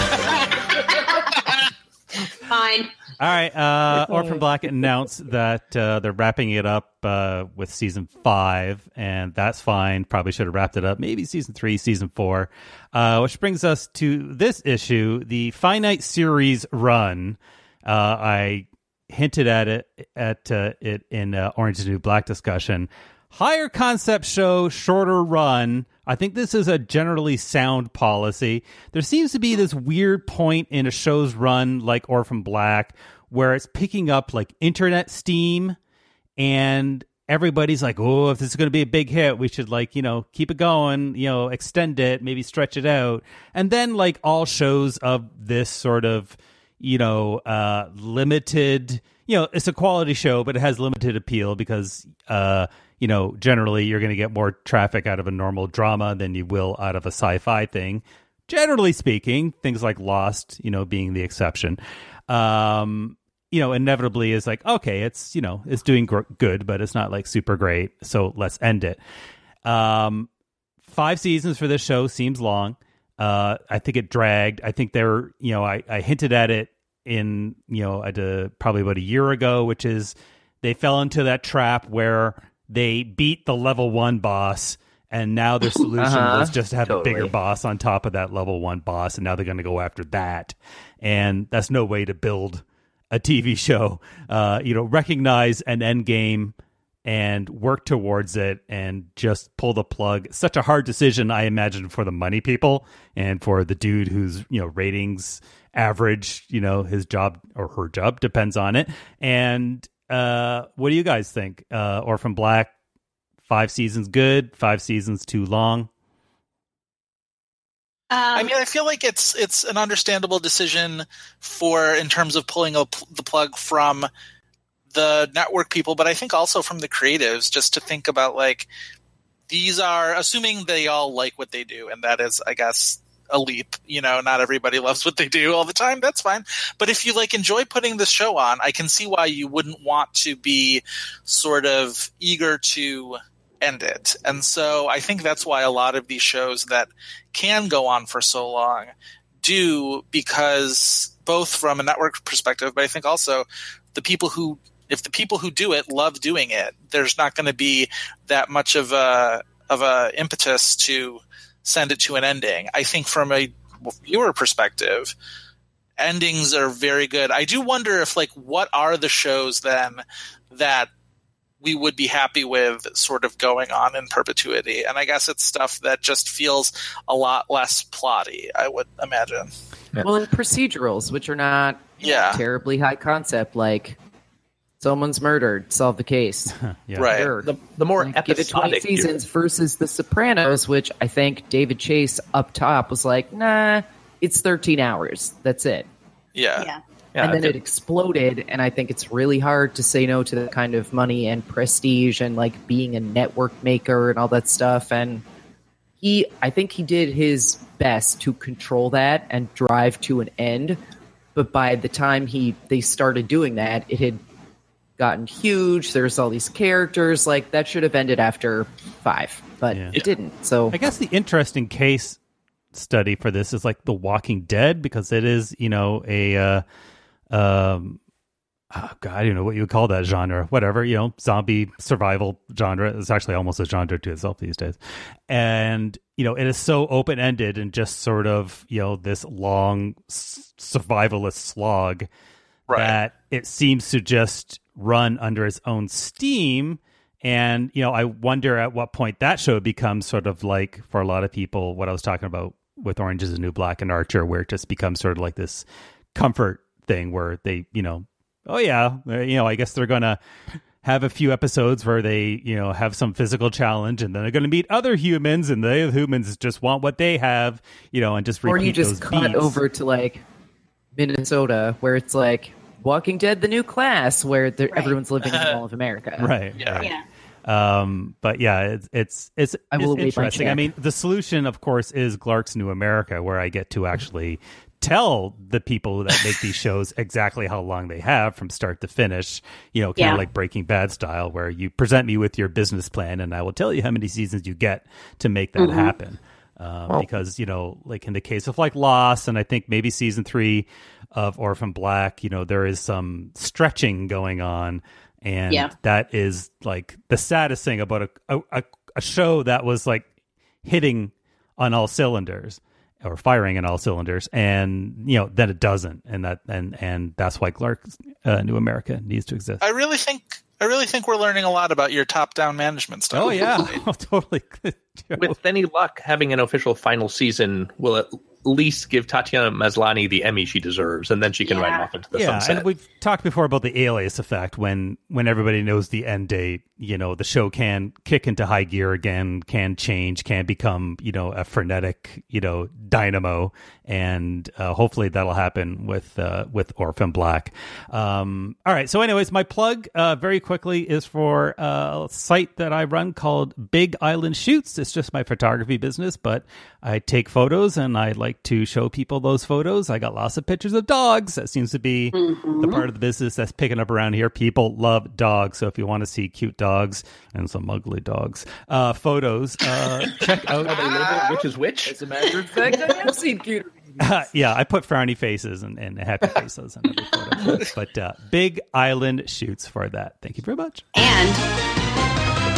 I... Fine. All right. Uh, Orphan Black announced that uh, they're wrapping it up uh, with season five, and that's fine. Probably should have wrapped it up. Maybe season three, season four. Uh, which brings us to this issue, the finite series run. Uh, I hinted at it at uh, it in uh, Orange is the New Black discussion. Higher concept show, shorter run. I think this is a generally sound policy. There seems to be this weird point in a show's run like Orphan Black where it's picking up like internet steam and everybody's like, oh, if this is going to be a big hit, we should like, you know, keep it going, you know, extend it, maybe stretch it out. And then like all shows of this sort of, you know, uh, limited, you know, it's a quality show, but it has limited appeal because, uh, you know, generally you're going to get more traffic out of a normal drama than you will out of a sci-fi thing. Generally speaking, things like Lost, you know, being the exception, um, you know, inevitably is like, okay, it's, you know, it's doing gr- good, but it's not like super great. So let's end it. Um, five seasons for this show seems long. Uh, I think it dragged. I think there, you know, I, I hinted at it in, you know, at a, probably about a year ago, which is they fell into that trap where they beat the level one boss, and now their solution uh-huh. was just to have totally. a bigger boss on top of that level one boss, and now they're going to go after that. And that's no way to build a T V show. Uh, you know, recognize an end game and work towards it and just pull the plug. Such a hard decision, I imagine, for the money people and for the dude whose, you know, ratings average, you know, his job or her job depends on it. And Uh, what do you guys think? Uh, Orphan Black, five seasons good, five seasons too long? Um, I mean, I feel like it's it's an understandable decision for in terms of pulling a, the plug from the network people, but I think also from the creatives, just to think about like these are assuming they all like what they do, and that is, I guess, a leap. You know, not everybody loves what they do all the time. That's fine. But if you like enjoy putting this show on, I can see why you wouldn't want to be sort of eager to end it. And so I think that's why a lot of these shows that can go on for so long do, because both from a network perspective, but I think also the people who, if the people who do it love doing it, there's not going to be that much of a, of a impetus to send it to an ending. I think from a viewer perspective, endings are very good. I do wonder if, like, what are the shows then that we would be happy with sort of going on in perpetuity? And I guess it's stuff that just feels a lot less plotty, I would imagine. Well, and procedurals, which are not yeah. terribly high concept, like someone's murdered, solve the case. yeah. Right. Sure. The, the more like, give it twenty seasons versus The Sopranos, which I think David Chase up top was like, nah, it's thirteen hours. That's it. Yeah. Yeah. Yeah, and then it exploded, and I think it's really hard to say no to that kind of money and prestige and like being a network maker and all that stuff. And he, I think he did his best to control that and drive to an end. But by the time he they started doing that, it had gotten huge. There's all these characters. Like, that should have ended after five, but Yeah. it didn't. So I guess the interesting case study for this is like The Walking Dead, because it is, you know, a uh, um oh God, I don't know what you would call that genre, whatever, you know, zombie survival genre. It's actually almost a genre to itself these days. And, you know, it is so open-ended and just sort of, you know, this long s- survivalist slog Right. that it seems to just run under its own steam. And, you know, I wonder at what point that show becomes sort of like, for a lot of people, what I was talking about with Orange is the New Black and Archer, where it just becomes sort of like this comfort thing where they, you know, oh yeah, you know, I guess they're going to have a few episodes where they, you know, have some physical challenge, and then they're going to meet other humans, and the humans just want what they have, you know, and just repeat or you just those cut beats. over to like Minnesota, where it's like Walking Dead: The New Class, where they're- Right. everyone's living in the Mall of America. Right. Yeah. right. Yeah. Um, but yeah, it's it's it's, I will it's await my interesting. I check. mean, the solution, of course, is Clark's New America, where I get to actually tell the people that make these shows exactly how long they have from start to finish. You know, kind Yeah. of like Breaking Bad style, where you present me with your business plan, and I will tell you how many seasons you get to make that Mm-hmm. happen. Um, because, you know, like in the case of like Lost, and I think maybe season three of Orphan Black, you know, there is some stretching going on. And Yeah. that is like the saddest thing about a, a a show that was like hitting on all cylinders or firing on all cylinders, and you know then it doesn't, and that and and that's why Clark's uh, New America needs to exist. I really think I really think we're learning a lot about your top-down management stuff. Oh yeah, oh, totally. With any luck, having an official final season will at least give Tatiana Maslany the Emmy she deserves, and then she can Yeah. ride off into the Yeah, sunset. and we've talked before about the Alias effect. When when everybody knows the end date, you know, the show can kick into high gear again, can change, can become, you know, a frenetic, you know, dynamo, and uh, hopefully that'll happen with uh, with Orphan Black. Um, all right, so anyways, my plug uh, very quickly is for a site that I run called Big Island Shoots. It's just my photography business, but I take photos and I like to show people those photos. I got lots of pictures of dogs. That seems to be the part of the business that's picking up around here. People love dogs. So if you want to see cute dogs and some ugly dogs, uh, photos, uh, check out. Are they labeled which is which? As a matter of fact, I have seen cuter. Uh, yeah, I put frowny faces and, and happy faces on every photo. But uh, Big Island Shoots for that. Thank you very much. And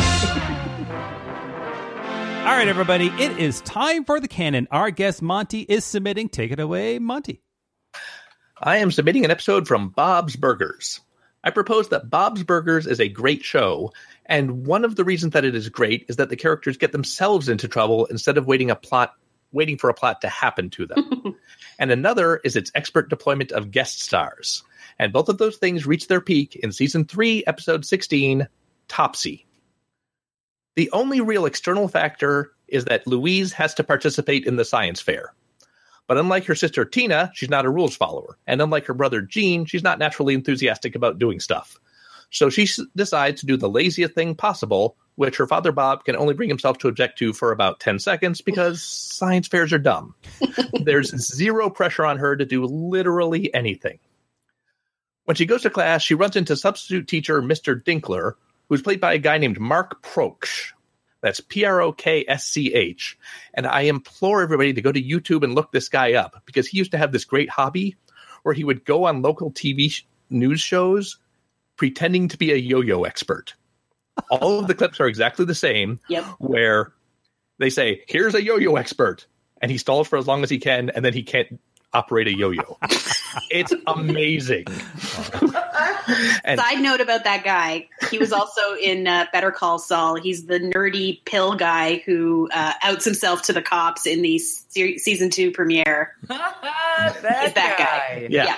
All right, everybody, it is time for the canon. Our guest Monty is submitting. Take it away, Monty. I am submitting an episode from Bob's Burgers. I propose that Bob's Burgers is a great show, and one of the reasons that it is great is that the characters get themselves into trouble instead of waiting a plot, waiting for a plot to happen to them. And another is its expert deployment of guest stars. And both of those things reach their peak in season three, episode sixteen, Topsy. The only real external factor is that Louise has to participate in the science fair. But unlike her sister Tina, she's not a rules follower. And unlike her brother Gene, she's not naturally enthusiastic about doing stuff. So she s- decides to do the laziest thing possible, which her father Bob can only bring himself to object to for about ten seconds because science fairs are dumb. There's zero pressure on her to do literally anything. When she goes to class, she runs into substitute teacher Mister Dinkler, who's played by a guy named Mark Proksch. That's P R O K S C H. And I implore everybody to go to YouTube and look this guy up, because he used to have this great hobby where he would go on local T V sh- news shows pretending to be a yo-yo expert. All of the clips are exactly the same, Yep. where they say, here's a yo-yo expert, and he stalls for as long as he can, and then he can't operate a yo-yo. It's amazing. And side note about that guy, he was also in uh, Better Call Saul. He's the nerdy pill guy who uh, outs himself to the cops in the se- season two premiere. that Is that guy? Yeah.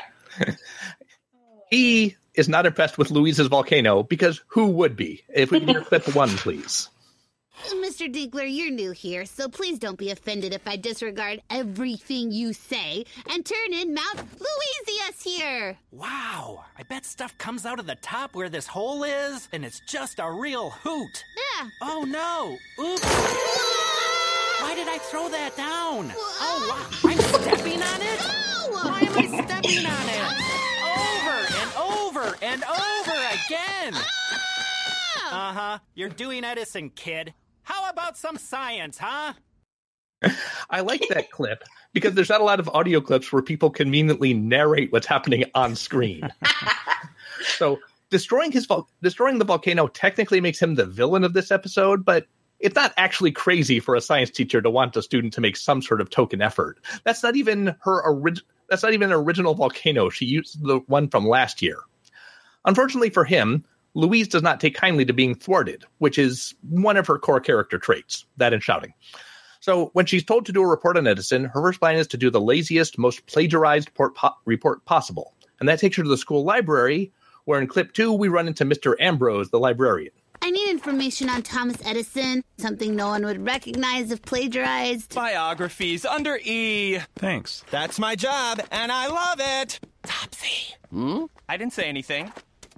He is not impressed with Louise's volcano, because who would be? If we can hear clip one, please. Mister Dinkler, you're new here, so please don't be offended if I disregard everything you say and turn in Mount Louisias here. Wow, I bet stuff comes out of the top where this hole is, and it's just a real hoot. Yeah. Oh no! Oops! Why did I throw that down? Oh, wow. I'm stepping on it? Why am I stepping on it? Over and over and over again. Uh-huh. You're doing Edison, kid. How about some science, huh? I like that clip because there's not a lot of audio clips where people conveniently narrate what's happening on screen. So destroying his vol- destroying the volcano technically makes him the villain of this episode, but it's not actually crazy for a science teacher to want a student to make some sort of token effort. That's not even her orig- That's not even an original volcano. She used the one from last year. Unfortunately for him, Louise does not take kindly to being thwarted, which is one of her core character traits, that and shouting. So when she's told to do a report on Edison, her first plan is to do the laziest, most plagiarized port po- report possible. And that takes her to the school library, where in clip two, we run into Mister Ambrose, the librarian. I need information on Thomas Edison, something no one would recognize if plagiarized. Biographies under E. Thanks. That's my job, and I love it. Topsy. Hmm? I didn't say anything.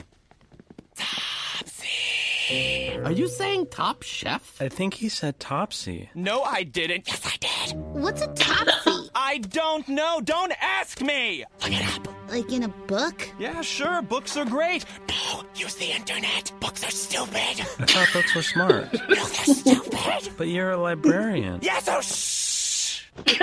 Are you saying Top Chef? I think he said Topsy. No, I didn't. Yes, I did. What's a Topsy? I don't know. Don't ask me. Look it up. Like in a book? Yeah, sure. Books are great. No, use the internet. Books are stupid. I thought books were smart. No, they're stupid. But you're a librarian. Yes, oh, shh.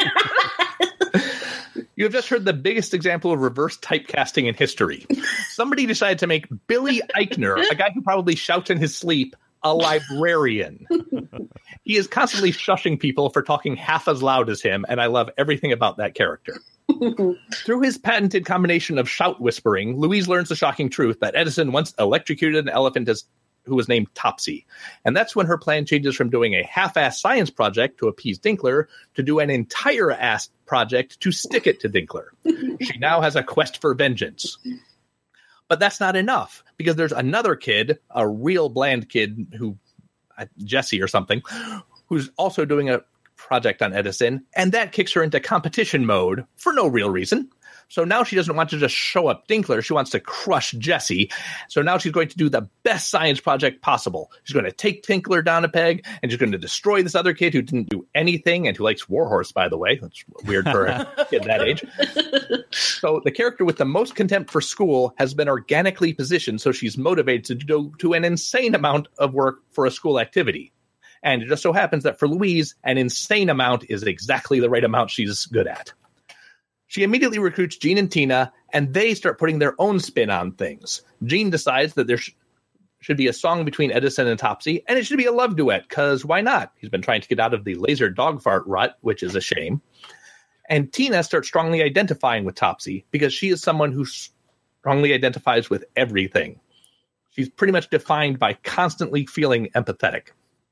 You have just heard the biggest example of reverse typecasting in history. Somebody decided to make Billy Eichner, a guy who probably shouts in his sleep, a librarian. He is constantly shushing people for talking half as loud as him, and I love everything about that character. Through his patented combination of shout whispering, Louise learns the shocking truth that Edison once electrocuted an elephant as, who was named Topsy. And that's when her plan changes from doing a half-assed science project to appease Dinkler to do an entire-assed project to stick it to Dinkler. She now has a quest for vengeance. But that's not enough, because there's another kid, a real bland kid, who Jesse or something, who's also doing a project on Edison, and that kicks her into competition mode for no real reason. So now she doesn't want to just show up Dinkler. She wants to crush Jesse. So now she's going to do the best science project possible. She's going to take Dinkler down a peg, and she's going to destroy this other kid who didn't do anything and who likes Warhorse, by the way. That's weird for a kid that age. So the character with the most contempt for school has been organically positioned, so she's motivated to do to an insane amount of work for a school activity. And it just so happens that for Louise, an insane amount is exactly the right amount she's good at. She immediately recruits Jean and Tina, and they start putting their own spin on things. Jean decides that there sh- should be a song between Edison and Topsy, and it should be a love duet, because why not? He's been trying to get out of the laser dog fart rut, which is a shame. And Tina starts strongly identifying with Topsy, because she is someone who strongly identifies with everything. She's pretty much defined by constantly feeling empathetic.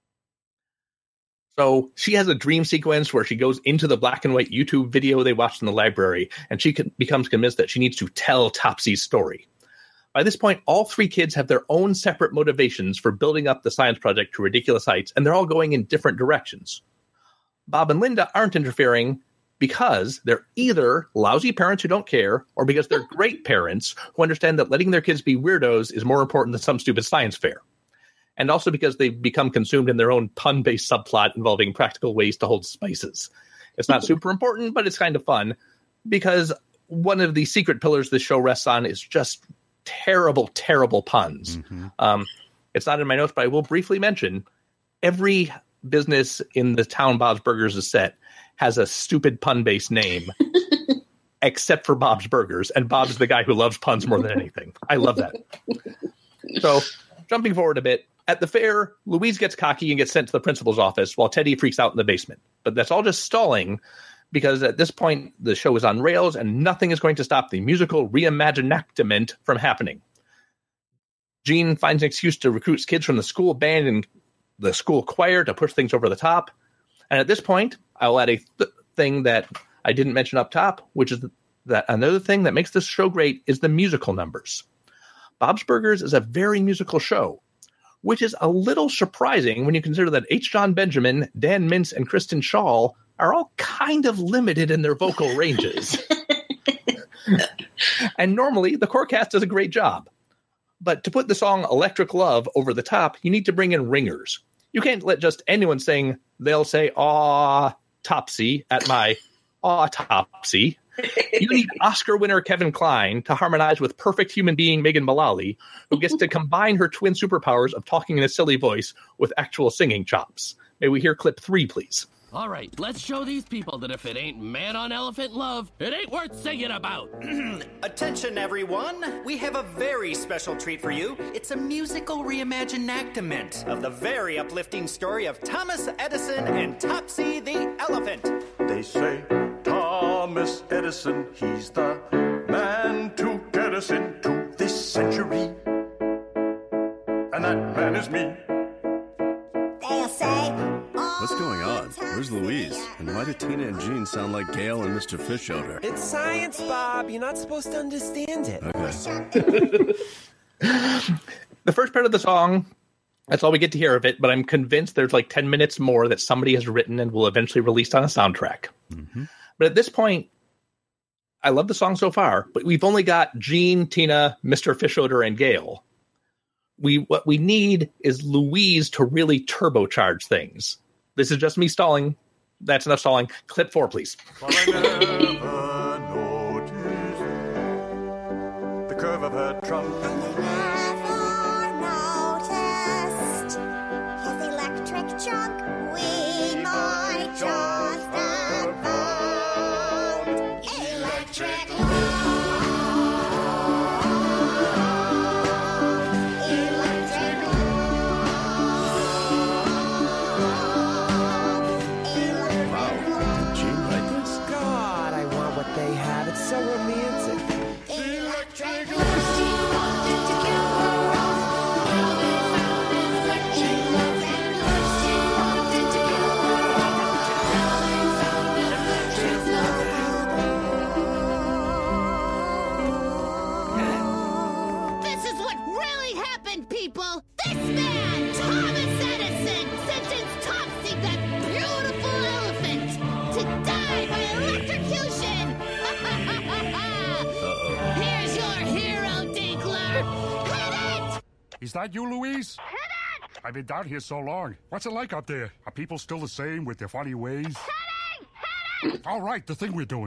So she has a dream sequence where she goes into the black and white YouTube video they watched in the library, and she can, becomes convinced that she needs to tell Topsy's story. By this point, all three kids have their own separate motivations for building up the science project to ridiculous heights, and they're all going in different directions. Bob and Linda aren't interfering because they're either lousy parents who don't care, or because they're great parents who understand that letting their kids be weirdos is more important than some stupid science fair. And also because they've become consumed in their own pun-based subplot involving practical ways to hold spices. It's not super important, but it's kind of fun, because one of the secret pillars this show rests on is just terrible, terrible puns. Mm-hmm. Um, it's not in my notes, but I will briefly mention, every business in the town Bob's Burgers is set has a stupid pun-based name, except for Bob's Burgers, and Bob's the guy who loves puns more than anything. I love that. So, jumping forward a bit, at the fair, Louise gets cocky and gets sent to the principal's office while Teddy freaks out in the basement. But that's all just stalling, because at this point, the show is on rails and nothing is going to stop the musical reimaginactment from happening. Jean finds an excuse to recruit kids from the school band and the school choir to push things over the top. And at this point, I'll add a th- thing that I didn't mention up top, which is that another thing that makes this show great is the musical numbers. Bob's Burgers is a very musical show, which is a little surprising when you consider that H. John Benjamin, Dan Mintz, and Kristen Schaal are all kind of limited in their vocal ranges. And normally, the core cast does a great job. But to put the song Electric Love over the top, you need to bring in ringers. You can't let just anyone sing they'll say "aw Topsy" at my "aw Topsy." You need Oscar winner Kevin Kline to harmonize with perfect human being Megan Mullally, who gets to combine her twin superpowers of talking in a silly voice with actual singing chops. May we hear clip three, please? All right, let's show these people that if it ain't man on elephant love, it ain't worth singing about. Attention, everyone. We have a very special treat for you. It's a musical reimaginactament of the very uplifting story of Thomas Edison and Topsy the elephant. They say Thomas Edison, he's the man to get us into this century. And that man is me. They'll say, What's going on? Where's Louise? And why do Tina and Jean sound like Gail and Mister Fischoeder? It's science, Bob. You're not supposed to understand it. Okay. The first part of the song, that's all we get to hear of it, but I'm convinced there's like ten minutes more that somebody has written and will eventually release on a soundtrack. Mm-hmm. But at this point, I love the song so far, but we've only got Jean, Tina, Mister Fischoeder, and Gail. We What we need is Louise to really turbocharge things. This is just me stalling. That's enough stalling. Clip four, please. For I never noticed the curve of her trunk. noticed his electric trunk. We might just have found electric God, I want what they have. It's so romantic. This is what really happened, people. This man, Thomas Edison, sentenced Topsy, that beautiful elephant, to die by electrocution. Here's your hero, Dinkler. Hit it! Is that you, Louise? Hit it! I've been down here so long. What's it like up there? Are people still the same with their funny ways? Hitting! Hit it! All right, the thing we're doing.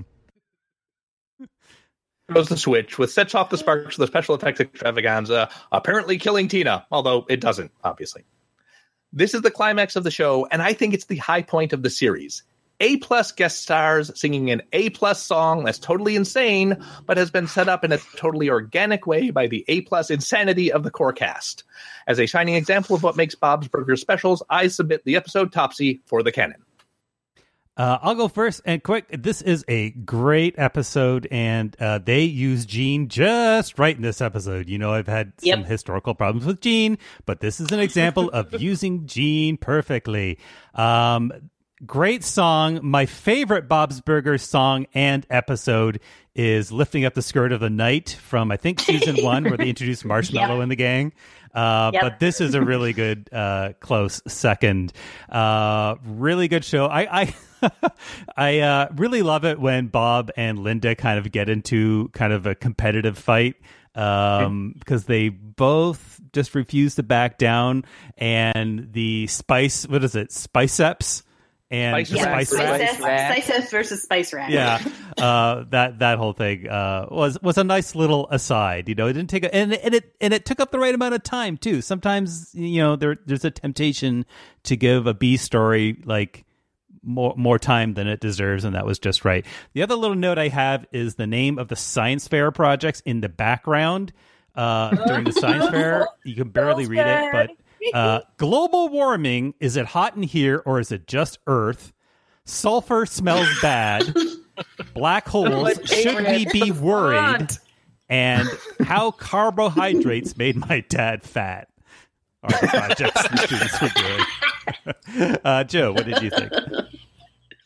Goes the switch, which sets off the sparks of the special effects extravaganza, apparently killing Tina, although it doesn't, obviously. This is the climax of the show, and I think it's the high point of the series. A-plus guest stars singing an A-plus song that's totally insane, but has been set up in a totally organic way by the A-plus insanity of the core cast. As a shining example of what makes Bob's Burgers specials, I submit the episode Topsy for the canon. Uh, I'll go first and quick. This is a great episode, and uh, they use Jean just right in this episode. You know, I've had Yep. some historical problems with Jean, but this is an example of using Jean perfectly. Um, great song. My favorite Bob's Burgers song and episode is Lifting Up the Skirt of the Night from, I think, season one, where they introduced Marshmallow Yep. and the gang. Uh, Yep. But this is a really good, uh, close second. Uh, really good show. I, I, I uh, really love it when Bob and Linda kind of get into kind of a competitive fight, um, because they both just refuse to back down. And the spice, what is it? Spiceps and Spice the Rack. spice Spice Rack. Spice versus Spice Rack. Yeah, uh, that that whole thing uh, was was a nice little aside. You know, it didn't take a, and and it and it took up the right amount of time too. Sometimes you know there there's a temptation to give a B story like more more time than it deserves, and that was just right. The other little note I have is the name of the science fair projects in the background uh, during the science fair. You can barely read it, but. Uh, global warming, is it hot in here or is it just Earth? Sulfur smells bad. Black holes, should we be worried? And how carbohydrates made my dad fat are the projects the students were doing. uh, Joe, what did you think?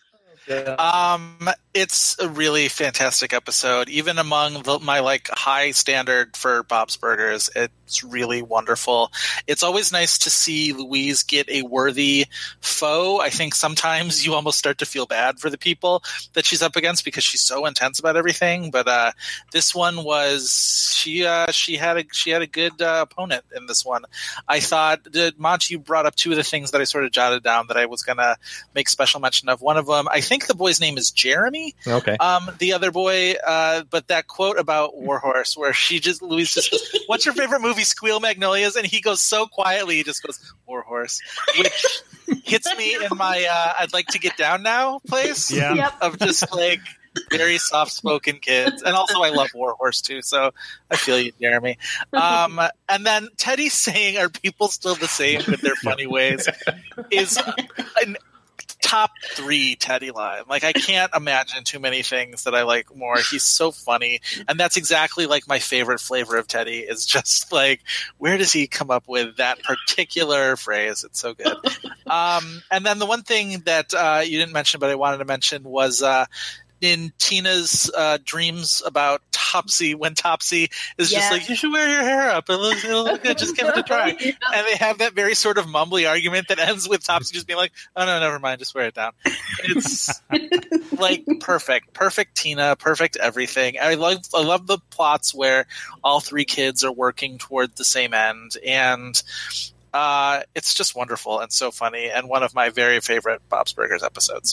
Um, it's a really fantastic episode. Even among the, my like high standard for Bob's Burgers, it's really wonderful. It's always nice to see Louise get a worthy foe. I think sometimes you almost start to feel bad for the people that she's up against because she's so intense about everything. But uh, this one was she uh, she had a she had a good uh, opponent in this one. I thought that Monty, you brought up two of the things that I sort of jotted down that I was gonna make special mention of. One of them, I think the boy's name is Jeremy. Okay. Um, the other boy, uh, but that quote about Warhorse, where she just Louise just goes, "What's your favorite movie? Squeal Magnolias?" And he goes so quietly, he just goes Warhorse, which hits me in my uh, "I'd like to get down now" place. Yeah. Yep. Of just like very soft-spoken kids, and also I love Warhorse too, so I feel you, Jeremy. Um, and then Teddy saying, "Are people still the same with their funny ways?" is an top three Teddy line. Like, I can't imagine too many things that I like more. He's so funny, and that's exactly like my favorite flavor of Teddy is just like, where does he come up with that particular phrase? It's so good. Um, and then the one thing that uh, you didn't mention, but I wanted to mention was uh, in Tina's uh, dreams about Topsy, when Topsy is Yeah. just like, you should wear your hair up. It'll, it'll look good. Just give it a try. And they have that very sort of mumbly argument that ends with Topsy just being like, oh, no, never mind. Just wear it down. It's like perfect. Perfect Tina. Perfect everything. I love, I love the plots where all three kids are working toward the same end. And uh, it's just wonderful and so funny. And one of my very favorite Bob's Burgers episodes.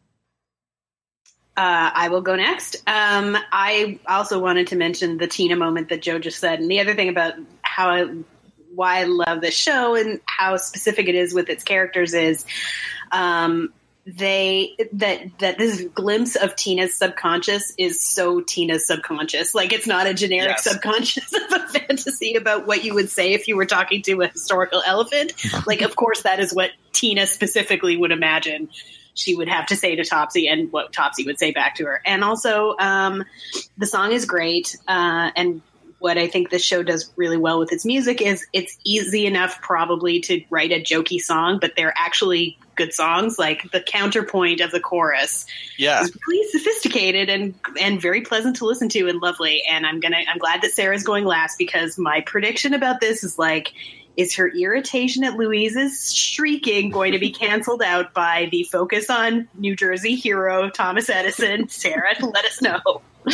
Uh, I will go next. Um, I also wanted to mention the Tina moment that Joe just said, and the other thing about how I, why I love this show and how specific it is with its characters is um, they that that this glimpse of Tina's subconscious is so Tina's subconscious. Like, it's not a generic Yes. subconscious of a fantasy about what you would say if you were talking to a historical elephant. Like, of course, that is what Tina specifically would imagine she would have to say to Topsy and what Topsy would say back to her. And also, um, the song is great. Uh, and what I think this show does really well with its music is it's easy enough probably to write a jokey song, but they're actually good songs. Like, the counterpoint of the chorus Yeah. is really sophisticated and and very pleasant to listen to and lovely. And I'm gonna I'm glad that Sarah's going last, because my prediction about this is like, is her irritation at Louise's shrieking going to be canceled out by the focus on New Jersey hero Thomas Edison? Sarah, let us know.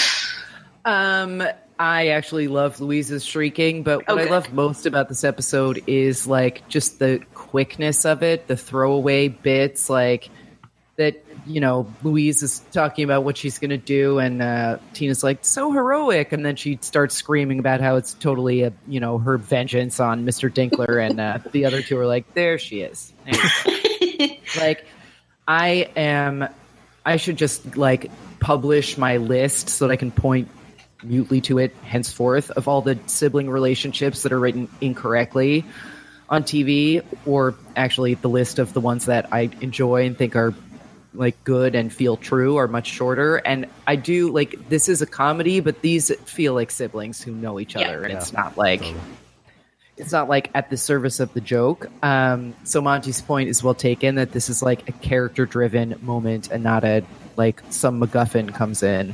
Um, I actually love Louise's shrieking, but what Okay. I love most about this episode is like just the quickness of it, the throwaway bits, like that, you know, Louise is talking about what she's going to do, and uh, Tina's like, so heroic, and then she starts screaming about how it's totally, a, you know, her vengeance on Mister Dinkler, and uh, the other two are like, there she is. Like, I am, I should just, like, publish my list so that I can point mutely to it henceforth of all the sibling relationships that are written incorrectly on T V, or actually the list of the ones that I enjoy and think are like good and feel true are much shorter. And I do like, this is a comedy, but these feel like siblings who know each other, and Yeah. it's not like it's not like at the service of the joke. Um, so Monty's point is well taken, that this is like a character driven moment and not a like some MacGuffin comes in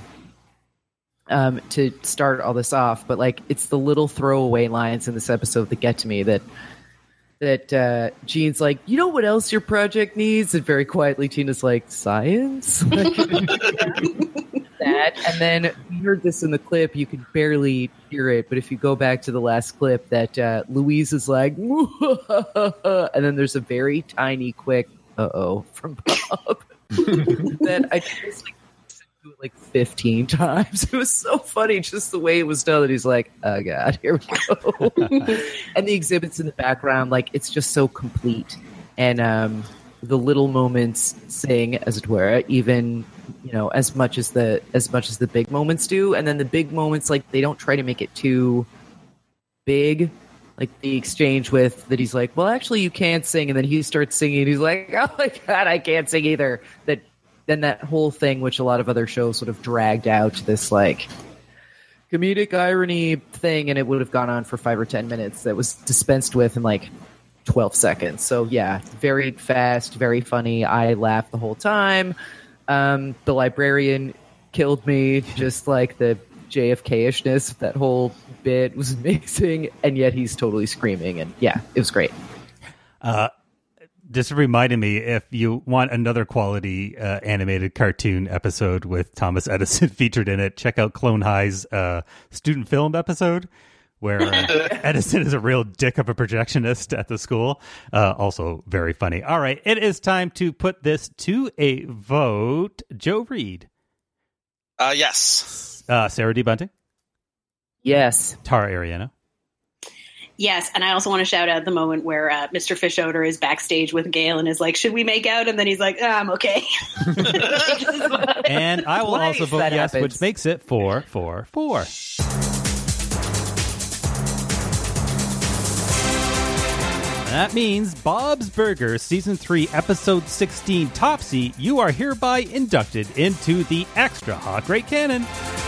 um, to start all this off. But like, it's the little throwaway lines in this episode that get to me, that that uh, Gene's like, you know what else your project needs? And very quietly, Tina's like, science? That. And then we heard this in the clip, you could barely hear it, but if you go back to the last clip, that uh, Louise is like, and then there's a very tiny, quick, uh-oh, from Bob. That I just like, listened to it like fifteen times. It was so funny, just the way it was done, that he's like, oh god, here we go. And the exhibits in the background, like, it's just so complete. And um, the little moments sing, as it were, even, you know, as much as the as much as the big moments do. And then the big moments, like, they don't try to make it too big. Like the exchange with that, he's like, well, actually, you can't sing, and then he starts singing. He's like, oh my god, I can't sing either. That then that whole thing, which a lot of other shows sort of dragged out to this like comedic irony thing, and it would have gone on for five or ten minutes. That was dispensed with in like twelve seconds. So yeah, very fast, very funny. I laughed the whole time. Um, the librarian killed me, just like the J F K-ishness of that whole bit was amazing, and yet he's totally screaming, and yeah, it was great. Uh, just reminded me, if you want another quality uh, animated cartoon episode with Thomas Edison featured in it, check out Clone High's uh, student film episode, where uh, Edison is a real dick of a projectionist at the school. Uh, also very funny. All right, it is time to put this to a vote. Joe Reed. Uh, yes. Uh, Sarah D. Bunting. Yes. Tara Ariano. Yes, and I also want to shout out the moment where uh, Mister Fishoder is backstage with Gail and is like, should we make out? And then he's like, oh, I'm okay. And I will Nice. also vote That yes, happens. which makes it four, four, four. That means Bob's Burgers Season three, Episode sixteen, Topsy, you are hereby inducted into the Extra Hot Great Canon.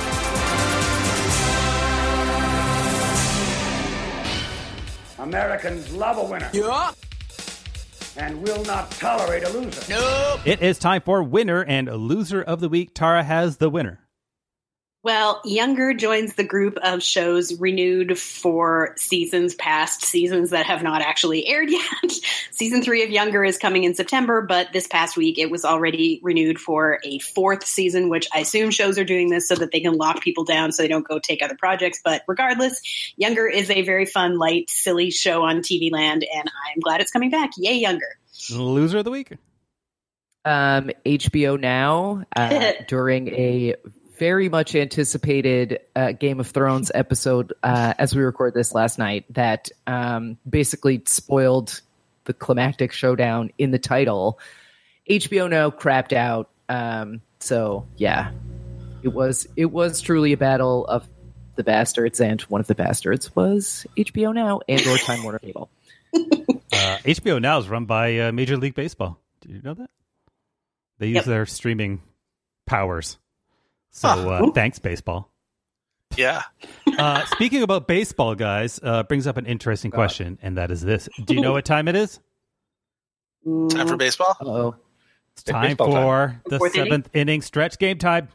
Americans love a winner. Yeah. And will not tolerate a loser. No. It is time for Winner and Loser of the Week. Tara has the winner. Well, Younger joins the group of shows renewed for seasons past, seasons that have not actually aired yet. Season three of Younger is coming in September, but this past week it was already renewed for a fourth season, which I assume shows are doing this so that they can lock people down so they don't go take other projects. But regardless, Younger is a very fun, light, silly show on T V land, and I'm glad it's coming back. Yay, Younger. Loser of the Week? Um, H B O Now, uh, during a very much anticipated uh, Game of Thrones episode uh, as we record this last night that um, basically spoiled the climactic showdown in the title. H B O Now crapped out. Um, so yeah, it was it was truly a battle of the bastards, and one of the bastards was H B O Now and or Time Warner Cable. Uh, H B O Now is run by uh, Major League Baseball. Did you know that? They use Yep. their streaming powers. So Huh. uh, thanks, baseball. Yeah. Uh, speaking about baseball, guys, uh, brings up an interesting question, and that is this. Do you know what time it is? Time for baseball? Uh-oh. It's time baseball for time. the Fourth inning? seventh inning stretch game time.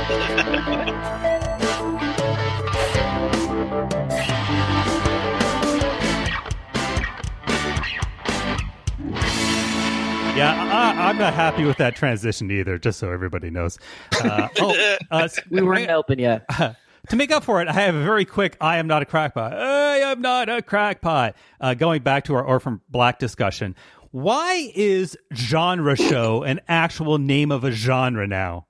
Yeah, I, I'm not happy with that transition either, just so everybody knows. Uh, oh, uh, we weren't helping you. To make up for it, I have a very quick I am not a crackpot. I am not a crackpot. Uh, going back to our Orphan Black discussion. Why is genre show an actual name of a genre now?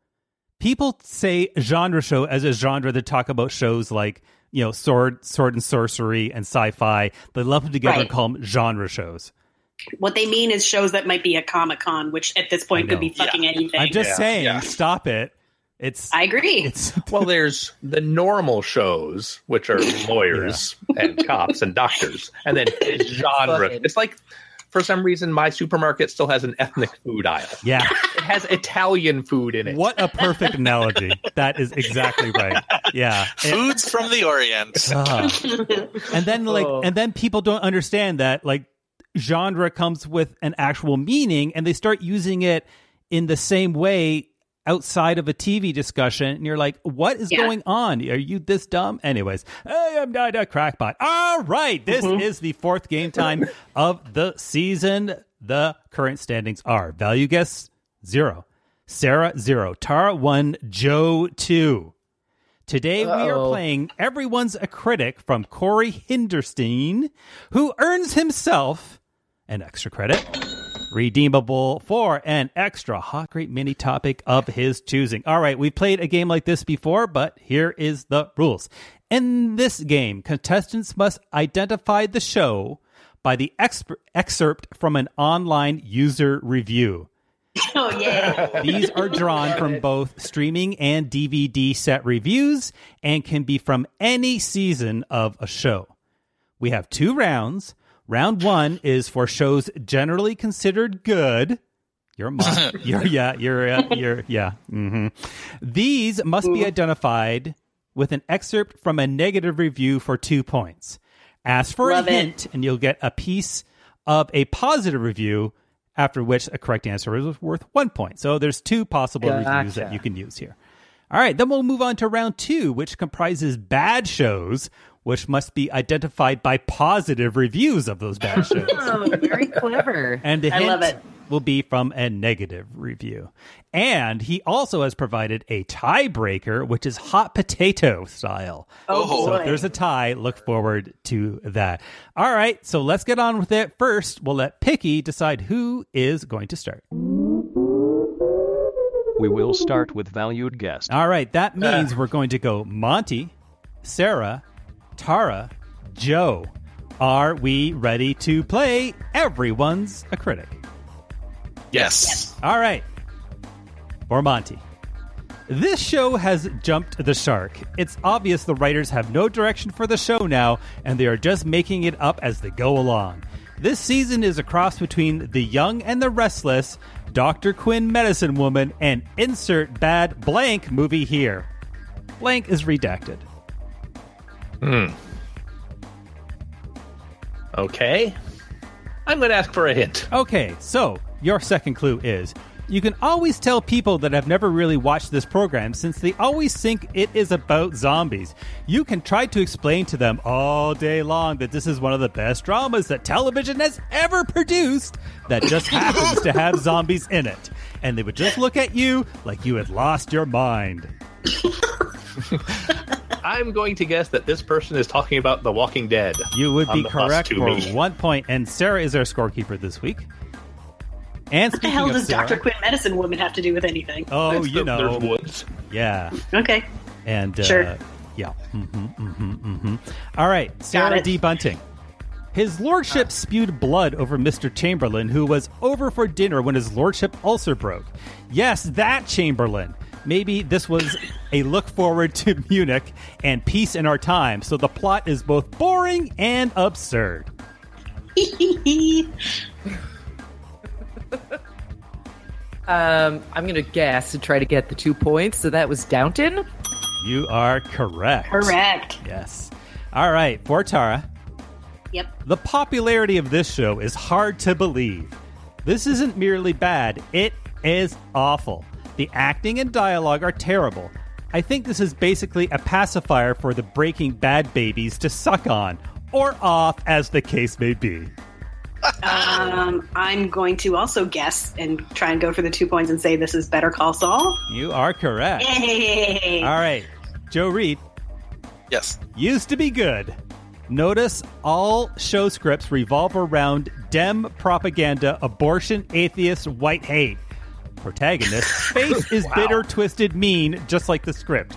People say genre show as a genre that talk about shows like, you know, sword, sword and sorcery and sci-fi. They lump them together Right. and call them genre shows. What they mean is shows that might be at Comic-Con, which at this point could be fucking anything. I'm just saying, stop it. It's. I agree. It's well, there's the normal shows, which are lawyers and cops and doctors, and then genre. It's like, for some reason, my supermarket still has an ethnic food aisle. Yeah. It has Italian food in it. What a perfect analogy. That is exactly right. Yeah. Foods from the Orient. Uh, and then like Oh. and then people don't understand that like genre comes with an actual meaning, and they start using it in the same way outside of a T V discussion, and you're like, what is Yeah. going on? Are you this dumb? Anyways, I am not a crackpot. All right, this Mm-hmm. is the fourth game time of the season. The current standings are value guess zero, Sarah zero, Tara one, Joe two. Today we are Uh-oh. playing Everyone's a Critic from Corey Hinderstein, who earns himself an extra credit, redeemable for an extra hot great mini topic of his choosing. All right, we've played a game like this before, but here is the rules. In this game, contestants must identify the show by the exp- excerpt from an online user review. Oh, yeah. These are drawn from both streaming and D V D set reviews and can be from any season of a show. We have two rounds. Round one is for shows generally considered good. You're, mo- you're yeah, you're, uh, you're, yeah. Mm-hmm. These must be identified with an excerpt from a negative review for two points. Ask for Love a it. hint, and you'll get a piece of a positive review after which a correct answer is worth one point. So there's two possible Gotcha. reviews that you can use here. All right, then we'll move on to round two, which comprises bad shows, which must be identified by positive reviews of those bad shows. Oh, very clever. And the I hint love it. will be from a negative review. And he also has provided a tiebreaker, which is hot potato style. Oh, So boy. if there's a tie, look forward to that. All right, so let's get on with it. First, we'll let Picky decide who is going to start. We will start with valued guest. All right, that means we're going to go Monty, Sarah, Tara, Joe. Are we ready to play Everyone's a Critic? Yes. All right. For Monty. This show has jumped the shark. It's obvious the writers have no direction for the show now, and they are just making it up as they go along. This season is a cross between The Young and the Restless, Doctor Quinn Medicine Woman, and insert bad blank movie here. Blank is redacted. Hmm. Okay. I'm going to ask for a hint. Okay, so your second clue is you can always tell people that have never really watched this program since they always think it is about zombies. You can try to explain to them all day long that this is one of the best dramas that television has ever produced that just happens to have zombies in it. And they would just look at you like you had lost your mind. I'm going to guess that this person is talking about The Walking Dead. You would on be the bus correct to for me. one point. And Sarah is our scorekeeper this week. And What the speaking hell of does Sarah, Doctor Quinn Medicine Woman have to do with anything? Oh, It's you the- know. There's woods. Yeah. Okay. And uh, Sure. yeah. Mm-hmm, mm-hmm, mm-hmm. All right, Sarah it. D. Bunting. His lordship spewed blood over Mister Chamberlain, who was over for dinner when his lordship ulcer broke. Yes, that Chamberlain. Maybe this was a look forward to Munich and peace in our time, so the plot is both boring and absurd. Um, I'm going to guess and try to get the two points. So that was Downton. You are correct. Correct. Yes. All right, for Tara. Yep. The popularity of this show is hard to believe. This isn't merely bad, it is awful. The acting and dialogue are terrible. I think this is basically a pacifier for the Breaking Bad babies to suck on, or off, as the case may be. Um, I'm going to also guess and try and go for the two points and say this is Better Call Saul. You are correct. Yay! All right, Joe Reed. Yes. Used to be good. Notice all show scripts revolve around Dem propaganda, abortion, atheist, white hate. Protagonist, face is Wow. bitter, twisted, mean, just like the script.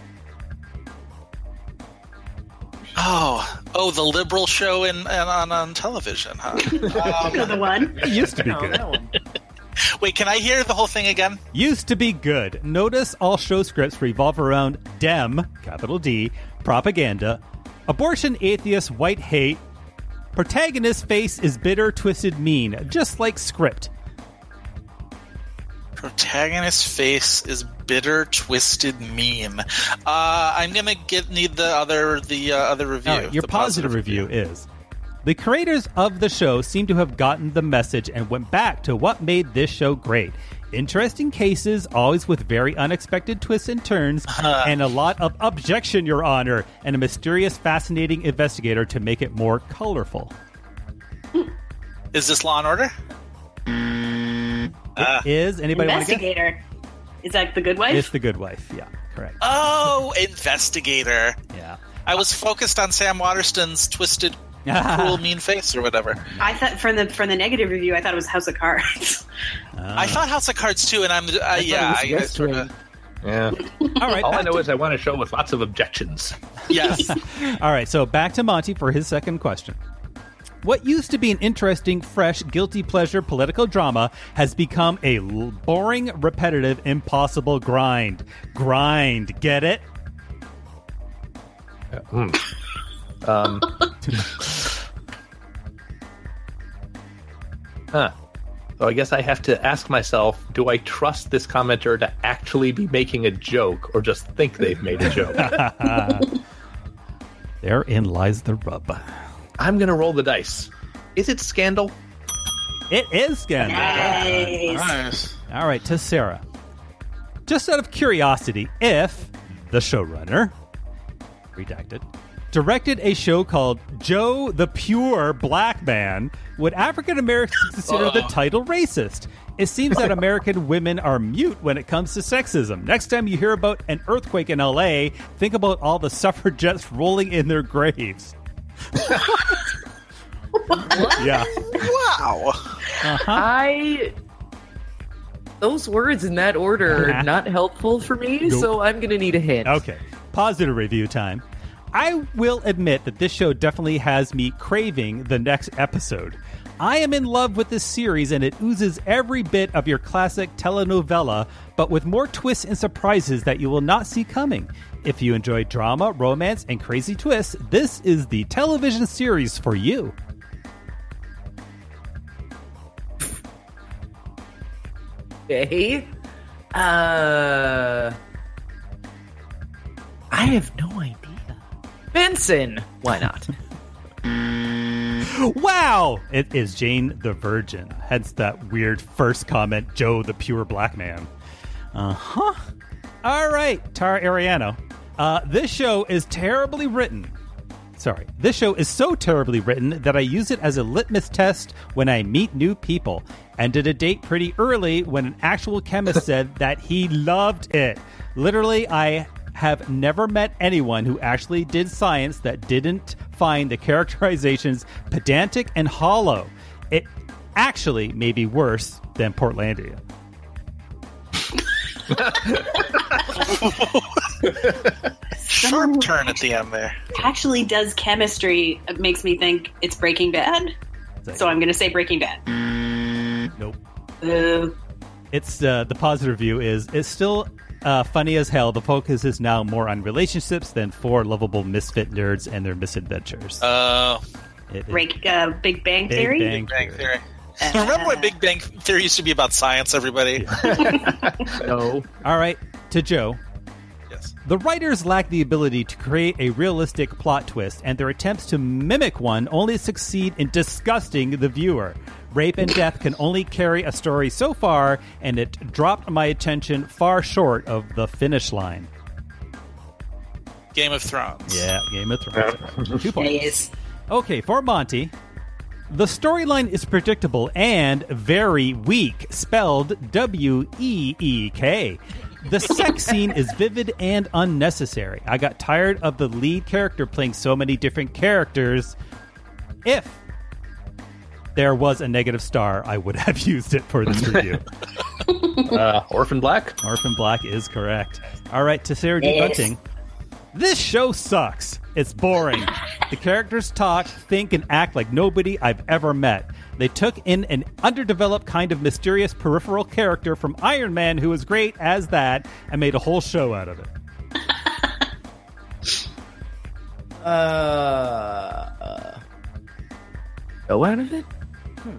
Oh, oh, the liberal show in, in on on television, huh? You know the one. It used to be Oh, good. that one. Wait, can I hear the whole thing again? Used to be good. Notice all show scripts revolve around Dem, capital D, propaganda, abortion, atheist, white hate. Protagonist face is bitter, twisted, mean, just like script. Protagonist's face is bitter, twisted, mean. Uh, I'm gonna get need the other the uh, other review. All right, your the positive, review is: the creators of the show seem to have gotten the message and went back to what made this show great. Interesting cases, always with very unexpected twists and turns, and a lot of objection, Your Honor, and a mysterious, fascinating investigator to make it more colorful. Is this Law and Order? Uh, Is anybody want to guess? Investigator. Is that The Good Wife? It's The Good Wife. Yeah, correct. Oh, investigator. Yeah. I was focused on Sam Waterston's twisted, cruel, mean face or whatever. I thought from the from the negative review, I thought it was House of Cards. I thought House of Cards too, and I'm uh, yeah. I, I sort of, Yeah. All right. All I know is I want a show with lots of objections. yes. All right, so back to Monty for his second question. What used to be an interesting, fresh, guilty pleasure political drama has become a l- boring, repetitive, impossible grind. Grind, get it? Hmm. Um. Huh. So I guess I have to ask myself, do I trust this commenter to actually be making a joke or just think they've made a joke? Therein lies the rub. I'm going to roll the dice. Is it Scandal? It is Scandal. Nice. Nice. All right, to Sarah. Just out of curiosity, if the showrunner, redacted, directed a show called Joe the Pure Black Man, would African Americans consider the title racist? It seems that American women are mute when it comes to sexism. Next time you hear about an earthquake in L A, think about all the suffragettes rolling in their graves. Yeah. Wow. Uh-huh. I those words in that order are not helpful for me, Nope. so I'm going to need a hint. Okay. Positive review time. I will admit that this show definitely has me craving the next episode. I am in love with this series, and it oozes every bit of your classic telenovela, but with more twists and surprises that you will not see coming. If you enjoy drama, romance, and crazy twists, this is the television series for you. Okay. Uh, I have no idea. Benson. Why not? Wow! It is Jane the Virgin. Hence that weird first comment, Joe the Pure Black Man. Uh-huh. All right, Tara Ariano. Uh, this show is terribly written. Sorry. This show is so terribly written that I use it as a litmus test when I meet new people. Ended a date pretty early when an actual chemist said that he loved it. Literally, I have never met anyone who actually did science that didn't find the characterizations pedantic and hollow. It actually may be worse than Portlandia. Sharp turn at the end there. Actually does chemistry. It makes me think it's Breaking Bad. So I'm going to say Breaking Bad. Nope. Uh, It's uh, the positive view is it's still uh, funny as hell. The focus is now more on relationships than four lovable misfit nerds and their misadventures. Oh. It is Break, uh, Big Bang Big Theory? Bang Big Bang Theory. Remember when Big Bang Theory used to be about science, everybody? No. All right, to Joe. Yes. The writers lack the ability to create a realistic plot twist, and their attempts to mimic one only succeed in disgusting the viewer. Rape and death can only carry a story so far, and it dropped my attention far short of the finish line. Game of Thrones. Yeah, Game of Thrones. Two points. Yes. Okay, for Monty, the storyline is predictable and very weak, spelled W E E K. The sex scene is vivid and unnecessary. I got tired of the lead character playing so many different characters. If there was a negative star, I would have used it for this review. uh, Orphan Black? Orphan Black is correct. All right, to Sarah D. Yes. Bunting. This show sucks. It's boring. The characters talk, think, and act like nobody I've ever met. They took in an underdeveloped kind of mysterious peripheral character from Iron Man who was great as that and made a whole show out of it. Uh, uh go out of it? Hmm.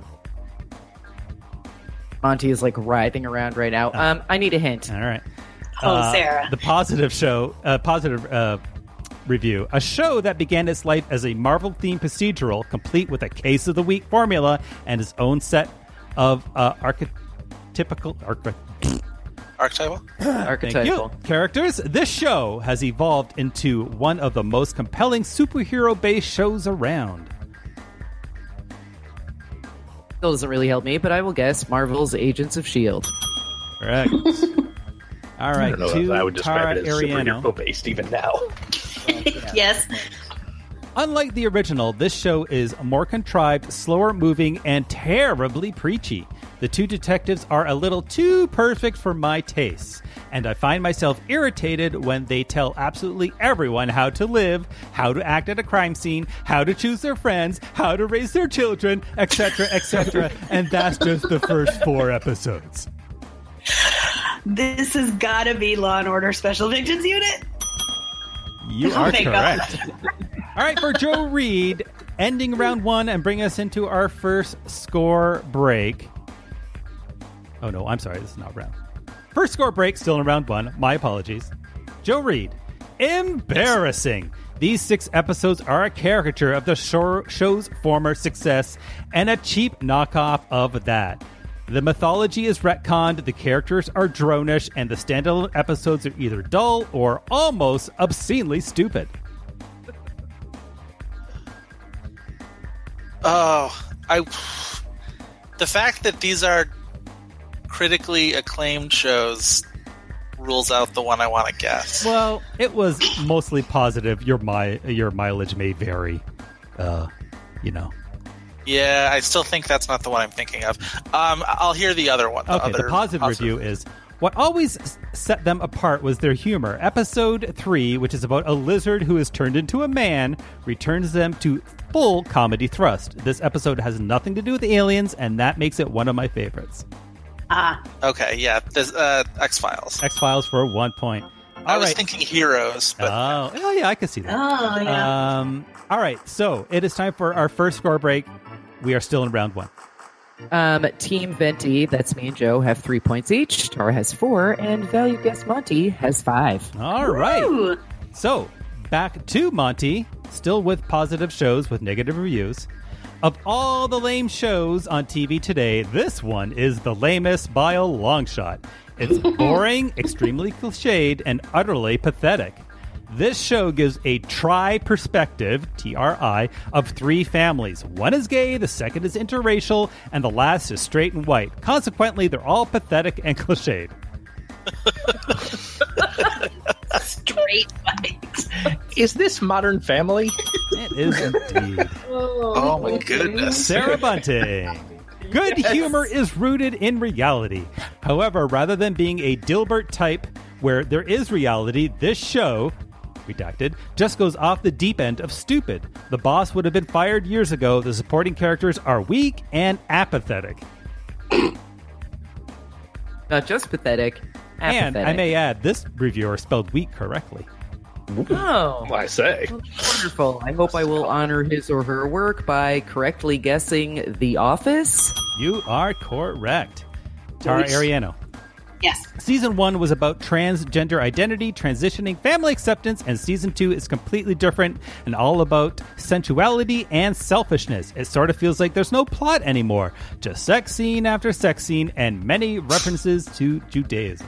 Monty is like writhing around right now. Um, I need a hint. All right. Oh, Uh, Sarah. The positive show, uh, positive uh, review. A show that began its life as a Marvel-themed procedural, complete with a case of the week formula and its own set of uh, archetypical arch- Archetypal? Thank you. Characters. This show has evolved into one of the most compelling superhero-based shows around. Still doesn't really help me, but I will guess Marvel's Agents of S H I E L D. Correct. All I right, don't know to if I would describe Tara it as Ariano. superhero based even now. Yes. Unlike the original, this show is more contrived, slower moving, and terribly preachy. The two detectives are a little too perfect for my tastes, and I find myself irritated when they tell absolutely everyone how to live, how to act at a crime scene, how to choose their friends, how to raise their children, et cetera, et cetera, and that's just the first four episodes. This has got to be Law and Order Special Victims Unit. You Oh, are thank correct. All right, for Joe Reed, ending round one and bring us into our first score break. Oh, no, I'm sorry. This is not round. First score break, still in round one. My apologies. Joe Reed, Embarrassing. These six episodes are a caricature of the show, show's former success and a cheap knockoff of that. The mythology is retconned, the characters are dronish, and the standalone episodes are either dull or almost obscenely stupid. Oh, I. The fact that these are critically acclaimed shows rules out the one I want to guess. Well, it was mostly positive. Your mi- your mileage may vary. Uh, you know. Yeah, I still think that's not the one I'm thinking of. Um, I'll hear the other one. The Okay, other the positive, positive review is, what always s- set them apart was their humor. Episode three, which is about a lizard who is turned into a man, returns them to full comedy thrust. This episode has nothing to do with aliens, and that makes it one of my favorites. Ah. Okay, yeah. There's uh, X-Files. X-Files for one point. I All was right. thinking Heroes, but Oh, oh, yeah, I can see that. Oh, yeah. Um, all right, so it is time for our first score break. We are still in round one. Um, Team Venti, that's me and Joe, have three points each. Tara has four, and Value Guest Monty has five. All right. So, back to Monty, still with positive shows with negative reviews. Of all the lame shows on T V today, this one is the lamest by a long shot. It's boring, extremely cliched, and utterly pathetic. This show gives a tri-perspective, T R I, of three families. One is gay, the second is interracial, and the last is straight and white. Consequently, they're all pathetic and cliched. Straight white. Is this Modern Family? It is indeed. Oh my goodness. Sarah Bunting. Good Yes. humor is rooted in reality. However, rather than being a Dilbert type where there is reality, this show, redacted, just goes off the deep end of stupid. The boss would have been fired years ago. The supporting characters are weak and apathetic. Not just pathetic, And apathetic. I may add, this reviewer spelled weak correctly. Oh, I say. Wonderful. I hope I will honor his or her work by correctly guessing The Office. You are correct. Tara Nice. Ariano. Yes. Season one was about transgender identity, transitioning, family acceptance, and season two is completely different and all about sensuality and selfishness. It sort of feels like there's no plot anymore, just sex scene after sex scene and many references to Judaism.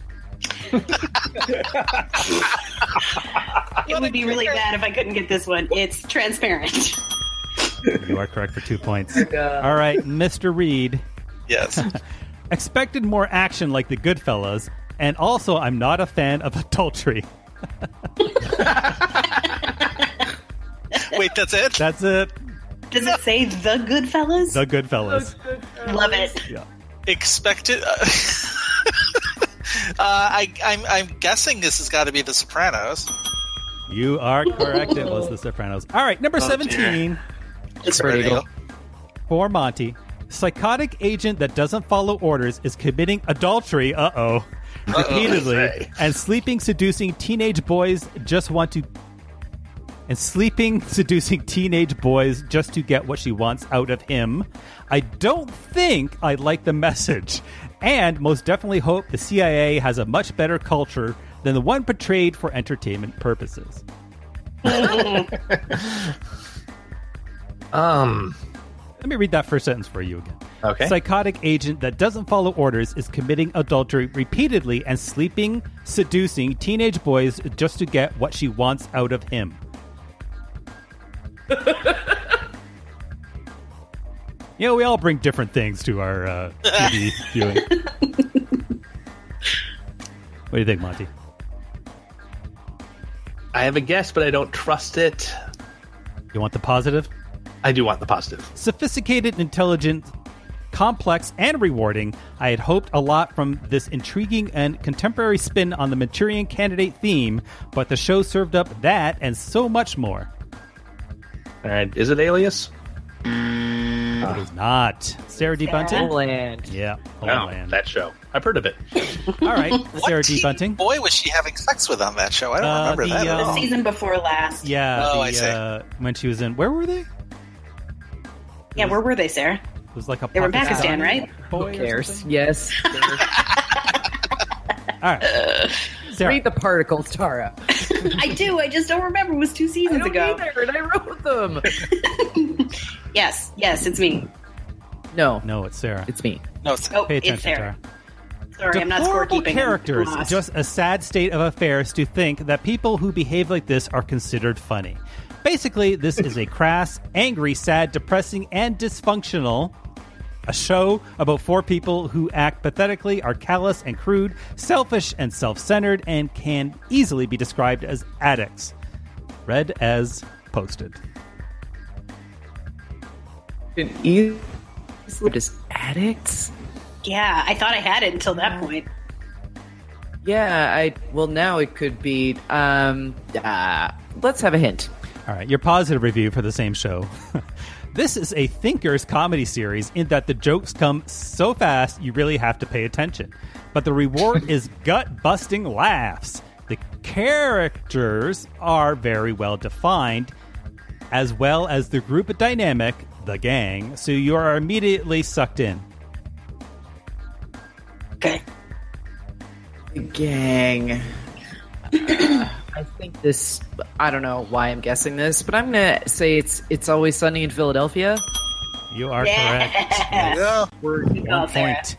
It would be really bad if I couldn't get this one. It's transparent. You are correct for two points. All right, Mister Reed. Yes. Expected more action like the Goodfellas, and also I'm not a fan of adultery. Wait, that's it? That's it. Does it say The Goodfellas? The Goodfellas. Love it. Yeah. Expected. Uh, uh, I, I'm, I'm guessing this has got to be The Sopranos. You are correct. It was The Sopranos. All right, number Oh, seventeen. It's pretty cool. For Monty. Psychotic agent that doesn't follow orders is committing adultery, uh-oh, repeatedly, Uh-oh. and sleeping, seducing teenage boys just want to... And sleeping, seducing teenage boys just to get what she wants out of him. I don't think I like the message, and most definitely hope the C I A has a much better culture than the one portrayed for entertainment purposes. um... Let me read that first sentence for you again. Okay. Psychotic agent that doesn't follow orders is committing adultery repeatedly and sleeping, seducing teenage boys just to get what she wants out of him. You know, we all bring different things to our uh, T V viewing. What do you think, Monty? I have a guess, but I don't trust it. You want the positive? I do want the positive. Sophisticated, intelligent, complex, and rewarding. I had hoped a lot from this intriguing and contemporary spin on the Manchurian Candidate theme, but the show served up that and so much more. All right, is it Alias? It is not. Sarah D. Bunting? Homeland. Yeah, Oh, Homeland. that show. I've heard of it. All right, What Sarah D. teen Bunting. boy was she having sex with on that show? I don't Uh, remember the, that at um, all. The season before last. Yeah, Oh, the, I see. Uh, when she was in... Where were they? Yeah, where were they, Sarah? It was like a They were in Pakistan Pakistan, right? boy Who or cares? something? Yes. All right. Sarah. Read the particles, Tara. I do. I just don't remember. It was two seasons I don't ago. either, and I wrote them. Yes, yes, it's me. No, No, it's Sarah. it's me. No, it's Oh, Pay it's attention, Sarah. Sarah. Sorry, I'm not Deplorable scorekeeping. I'm characters. lost. Just a sad state of affairs to think that people who behave like this are considered funny. Basically, this is a crass, angry, sad, depressing, and dysfunctional. A show about four people who act pathetically, are callous and crude, selfish and self-centered, and can easily be described as addicts. Read as posted. Easily as addicts? Yeah, I thought I had it until that point. Yeah, I. Well, now it could be. Um, uh, let's have a hint. All right, your positive review for the same show. This is a thinker's comedy series in that the jokes come so fast you really have to pay attention. But the reward is gut-busting laughs. The characters are very well defined, as well as the group dynamic, the gang, so you are immediately sucked in. Okay. The gang. Uh, I think this. I don't know why I'm guessing this, but I'm gonna say it's it's Always Sunny in Philadelphia. You are Yeah. correct. Yes. Yeah. We're One point.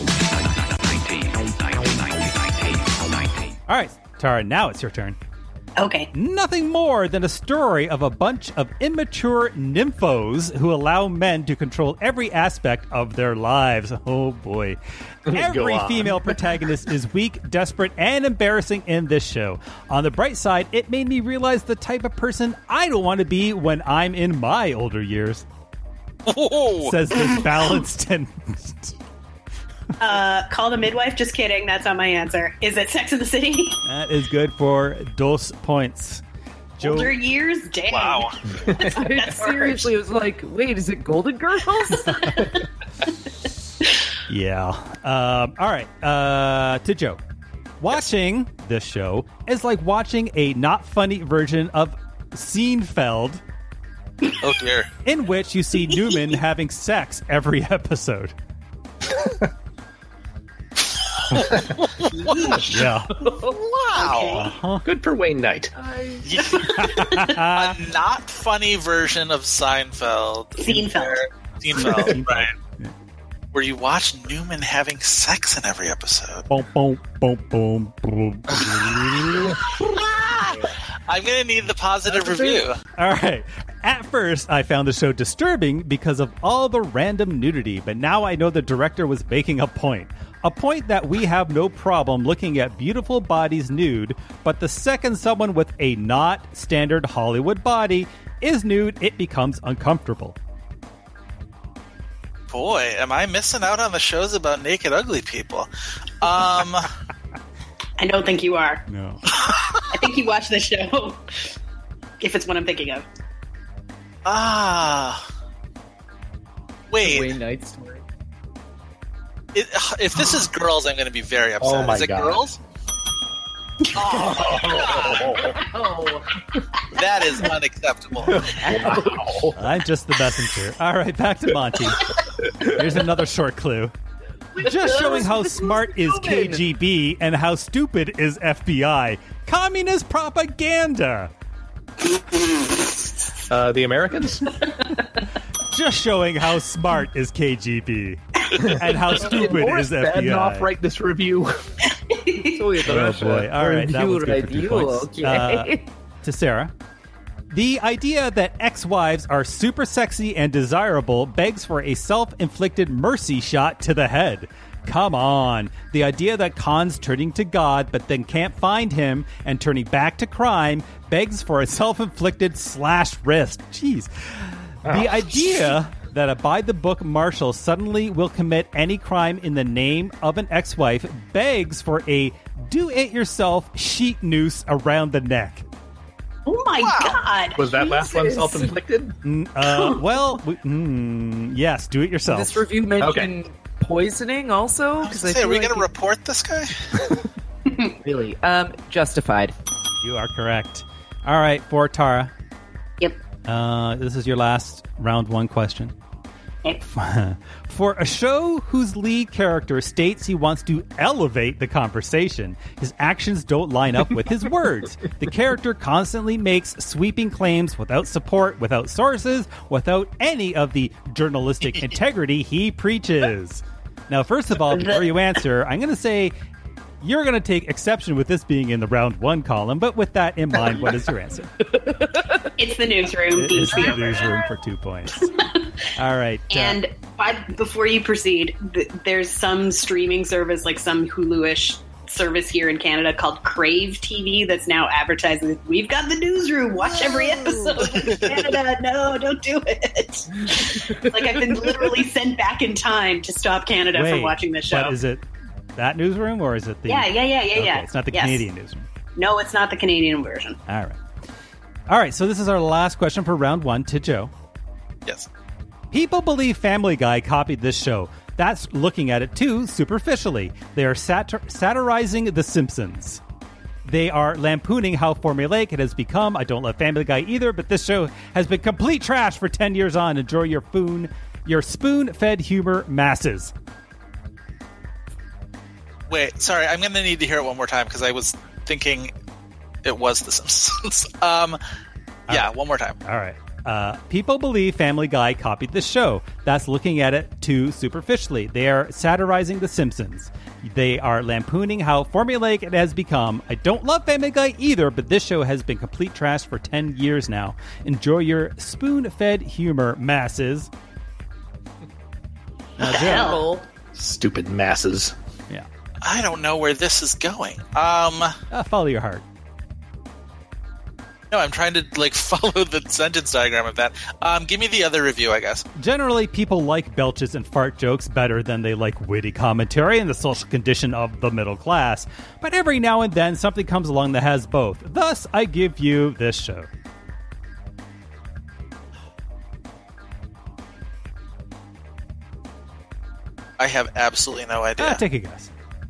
All right, Tara, now it's your turn. Okay. Nothing more than a story of a bunch of immature nymphos who allow men to control every aspect of their lives. Oh boy. Every on. female protagonist is weak, desperate, and embarrassing in this show. On the bright side, it made me realize the type of person I don't want to be when I'm in my older years. Whoa. Says this balanced and... Uh, call the midwife. Just kidding. That's not my answer. Is it Sex in the City? That is good for dos points. Joe- Older years? Dang. Wow. That's I seriously was like, wait, is it Golden Girls? Yeah. Um, all right. Uh, to Joe. Watching this show is like watching a not funny version of Seinfeld, Oh dear. in which you see Newman having sex every episode. Yeah. Wow. Uh-huh. Good for Wayne Knight. A not funny version of Seinfeld. Seinfeld. Seinfeld, right. Where you watch Newman having sex in every episode. Boom, boom, boom, boom, boom. I'm going to need the positive review. All right. At first, I found the show disturbing because of all the random nudity, but now I know the director was making a point. A point that we have no problem looking at beautiful bodies nude, but the second someone with a not standard Hollywood body is nude, it becomes uncomfortable. Boy, am I missing out on the shows about naked, ugly people. Um, I don't think you are. No. I think you watch the show. If it's what I'm thinking of. Ah. Wait. Wayne Knight story. It, if this is girls, I'm going to be very upset. Oh my is it God. girls? Oh. That is unacceptable. I'm just the messenger. All right, back to Monty. Here's another short clue. Just showing how smart is K G B and how stupid is F B I. Communist propaganda. Uh, the Americans? Just showing how smart is K G B and how stupid Boris is F B I. Badenoff write this review? Oh boy! All right, that was good for two points. Okay. Uh, to Sarah, the idea that ex-wives are super sexy and desirable begs for a self-inflicted mercy shot to the head. Come on. The idea that Khan's turning to God but then can't find him and turning back to crime begs for a self-inflicted slash wrist. Jeez. The idea that a by-the-book marshal suddenly will commit any crime in the name of an ex-wife begs for a do-it-yourself sheet noose around the neck. Oh my God! Was that last one Jesus. self-inflicted? Mm, uh, well, we, mm, yes, do it yourself. This review mentioned poisoning also? I was Because gonna I say, are feel we like going to it- report this guy? really um justified. You are correct. All right, for Tara. Yep. Uh, this is your last round one question. For a show whose lead character states he wants to elevate the conversation, his actions don't line up with his words. The character constantly makes sweeping claims without support, without sources, without any of the journalistic integrity he preaches. Now, first of all, before you answer, I'm going to say you're going to take exception with this being in the round one column, but with that in mind, what is your answer? It's the newsroom. It is the newsroom for two points. All right. Uh, And by, before you proceed, th- there's some streaming service, like some Hulu-ish service here in Canada called Crave T V that's now advertising, we've got the newsroom, watch every episode. Canada, no, don't do it. Like, I've been literally sent back in time to stop Canada wait, from watching this show. But is it that newsroom or is it the... Yeah, yeah, yeah, yeah, okay, yeah. It's not the Yes. Canadian newsroom. No, it's not the Canadian version. All right. All right, so this is our last question for round one to Joe. Yes. People believe Family Guy copied this show. That's looking at it too superficially. They are satir- satirizing The Simpsons. They are lampooning how formulaic it has become. I don't love Family Guy either, but this show has been complete trash for ten years on. Enjoy your spoon, your spoon-fed humor masses. Wait, sorry, I'm going to need to hear it one more time because I was thinking it was The Simpsons. um, yeah, right. one more time. All right. Uh, people believe Family Guy copied this show. That's looking at it too superficially. They are satirizing The Simpsons. They are lampooning how formulaic it has become. I don't love Family Guy either, but this show has been complete trash for ten years now. Enjoy your spoon-fed humor, masses. What the hell? Stupid masses. Yeah. I don't know where this is going. Um, uh, follow your heart. No, I'm trying to like follow the sentence diagram of that. Um, give me the other review, I guess. Generally, people like belches and fart jokes better than they like witty commentary and the social condition of the middle class. But every now and then, something comes along that has both. Thus, I give you this show. I have absolutely no idea. Ah, take a guess.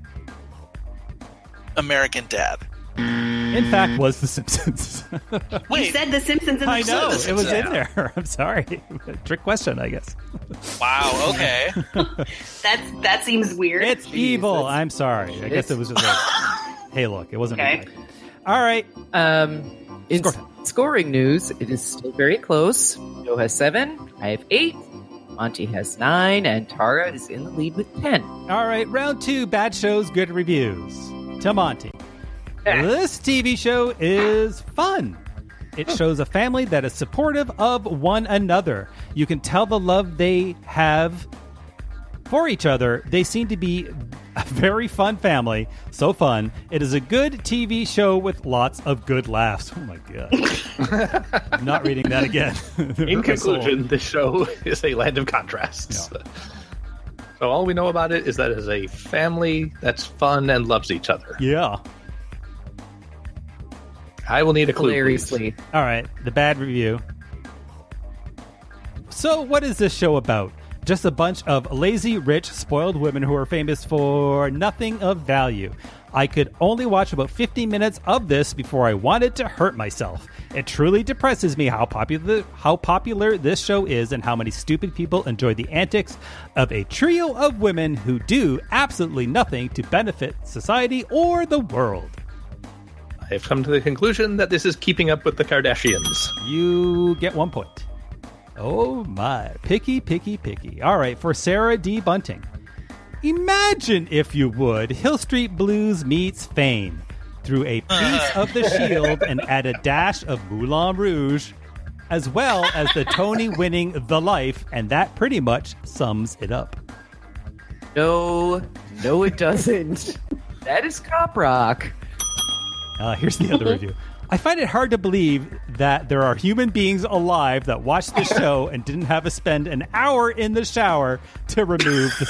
American Dad. In fact, was The Simpsons. You said The Simpsons in the I know, show. it was in there. I'm sorry. Trick question, I guess. Wow, okay. That's That seems weird. It's evil. I'm sorry. I guess it was just like, hey, look, it wasn't Okay. me. All right. Um, in scoring news, it is still very close. Joe has seven, I have eight, Monty has nine, and Tara is in the lead with ten. All right, round two, bad shows, good reviews. To Monty. This T V show is fun. It shows a family that is supportive of one another. You can tell the love they have for each other. They seem to be a very fun family. So fun. It is a good T V show with lots of good laughs. Oh my god. I'm not reading that again. In conclusion, this show is a land of contrasts. Yeah. So all we know about it is that it is a family that's fun and loves each other. Yeah. I will need a clue. Hilariously. Please. All right, the bad review. So, what is this show about? Just a bunch of lazy, rich, spoiled women who are famous for nothing of value. I could only watch about fifteen minutes of this before I wanted to hurt myself. It truly depresses me how popular how popular this show is and how many stupid people enjoy the antics of a trio of women who do absolutely nothing to benefit society or the world. I have come to the conclusion that this is Keeping Up with the Kardashians. You get one point. Oh my. Picky, picky, picky. All right, for Sarah D. Bunting. Imagine, if you would, Hill Street Blues meets Fame. Through a piece of the Shield and add a dash of Moulin Rouge, as well as the Tony-winning The Life, and that pretty much sums it up. No, no it doesn't. That is Cop Rock. Uh, here's the other review. I find it hard to believe that there are human beings alive that watch this show and didn't have to spend an hour in the shower to remove the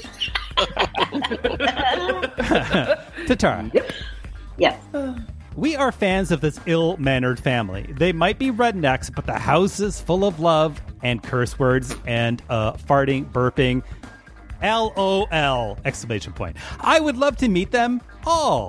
stink. Tatara. Yep. Yes. We are fans of this ill-mannered family. They might be rednecks, but the house is full of love and curse words and uh, farting, burping. L O L! Exclamation point. I would love to meet them all.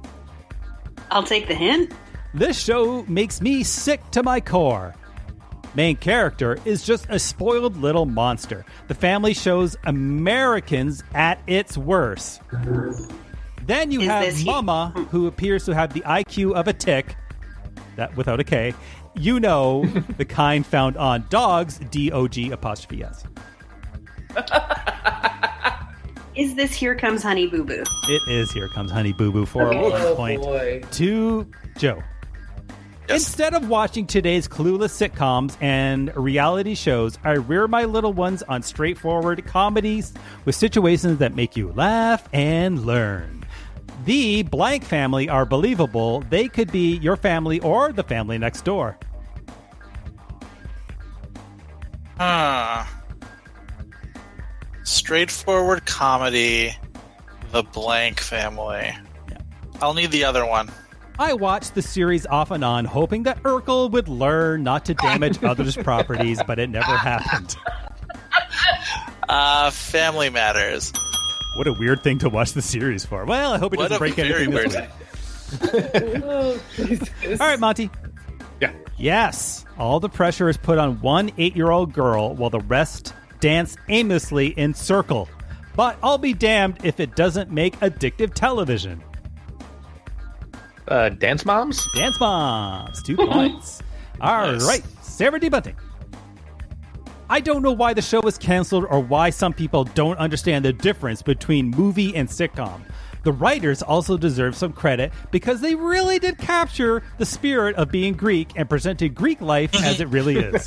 I'll take the hint. This show makes me sick to my core. main character is just a spoiled little monster. The family shows Americans at its worst. Then you Is have this he- Mama, who appears to have the I Q of a tick, that without a K. You know, the kind found on dogs, D O G apostrophe S. Is this Here Comes Honey Boo Boo? It is Here Comes Honey Boo Boo for Okay. one Oh, point boy. to Joe. Instead of watching today's clueless sitcoms and reality shows, I rear my little ones on straightforward comedies with situations that make you laugh and learn. The blank family are believable. They could be your family or the family next door. Huh. Straightforward comedy, The Blank Family. I'll need the other one. I watched the series off and on, hoping that Urkel would learn not to damage others' properties, but it never happened. Uh, Family Matters. What a weird thing to watch the series for. Well, I hope it What doesn't a break very anything this weird week. All right, Monty. Yeah. Yes, all the pressure is put on one eight-year-old girl while the rest dance aimlessly in circle. But I'll be damned if it doesn't make addictive television. Uh, Dance Moms? Dance Moms. Two points. All Nice. right, Sarah D. Bunting. I don't know why the show was canceled or why some people don't understand the difference between movie and sitcom. The writers also deserve some credit because they really did capture the spirit of being Greek and presented Greek life as it really is.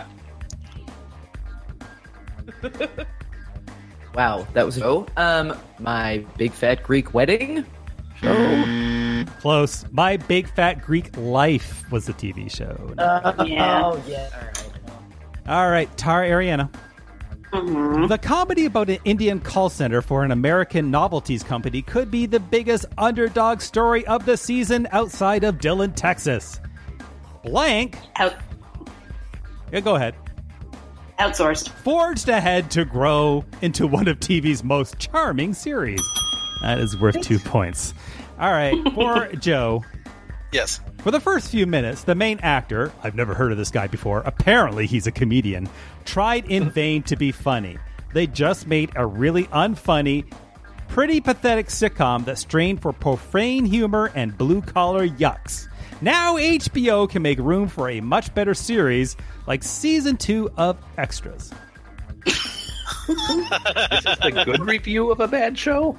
Wow, that was oh, um my big fat Greek wedding show. Close. My Big Fat Greek Life was the T V show. Uh, Yeah. Oh yeah. All right. All right, Tara Ariana. Mm-hmm. The comedy about an Indian call center for an American novelties company could be the biggest underdog story of the season outside of Dillon, Texas. Blank. Out. Yeah, go ahead. Outsourced. Forged ahead to grow into one of T V's most charming series. That is worth two points. All right, for Joe. Yes. For the first few minutes, the main actor, I've never heard of this guy before, apparently he's a comedian, tried in vain to be funny. They just made a really unfunny, pretty pathetic sitcom that strained for profane humor and blue-collar yucks. Now H B O can make room for a much better series like season two of Extras. Is this the good review of a bad show?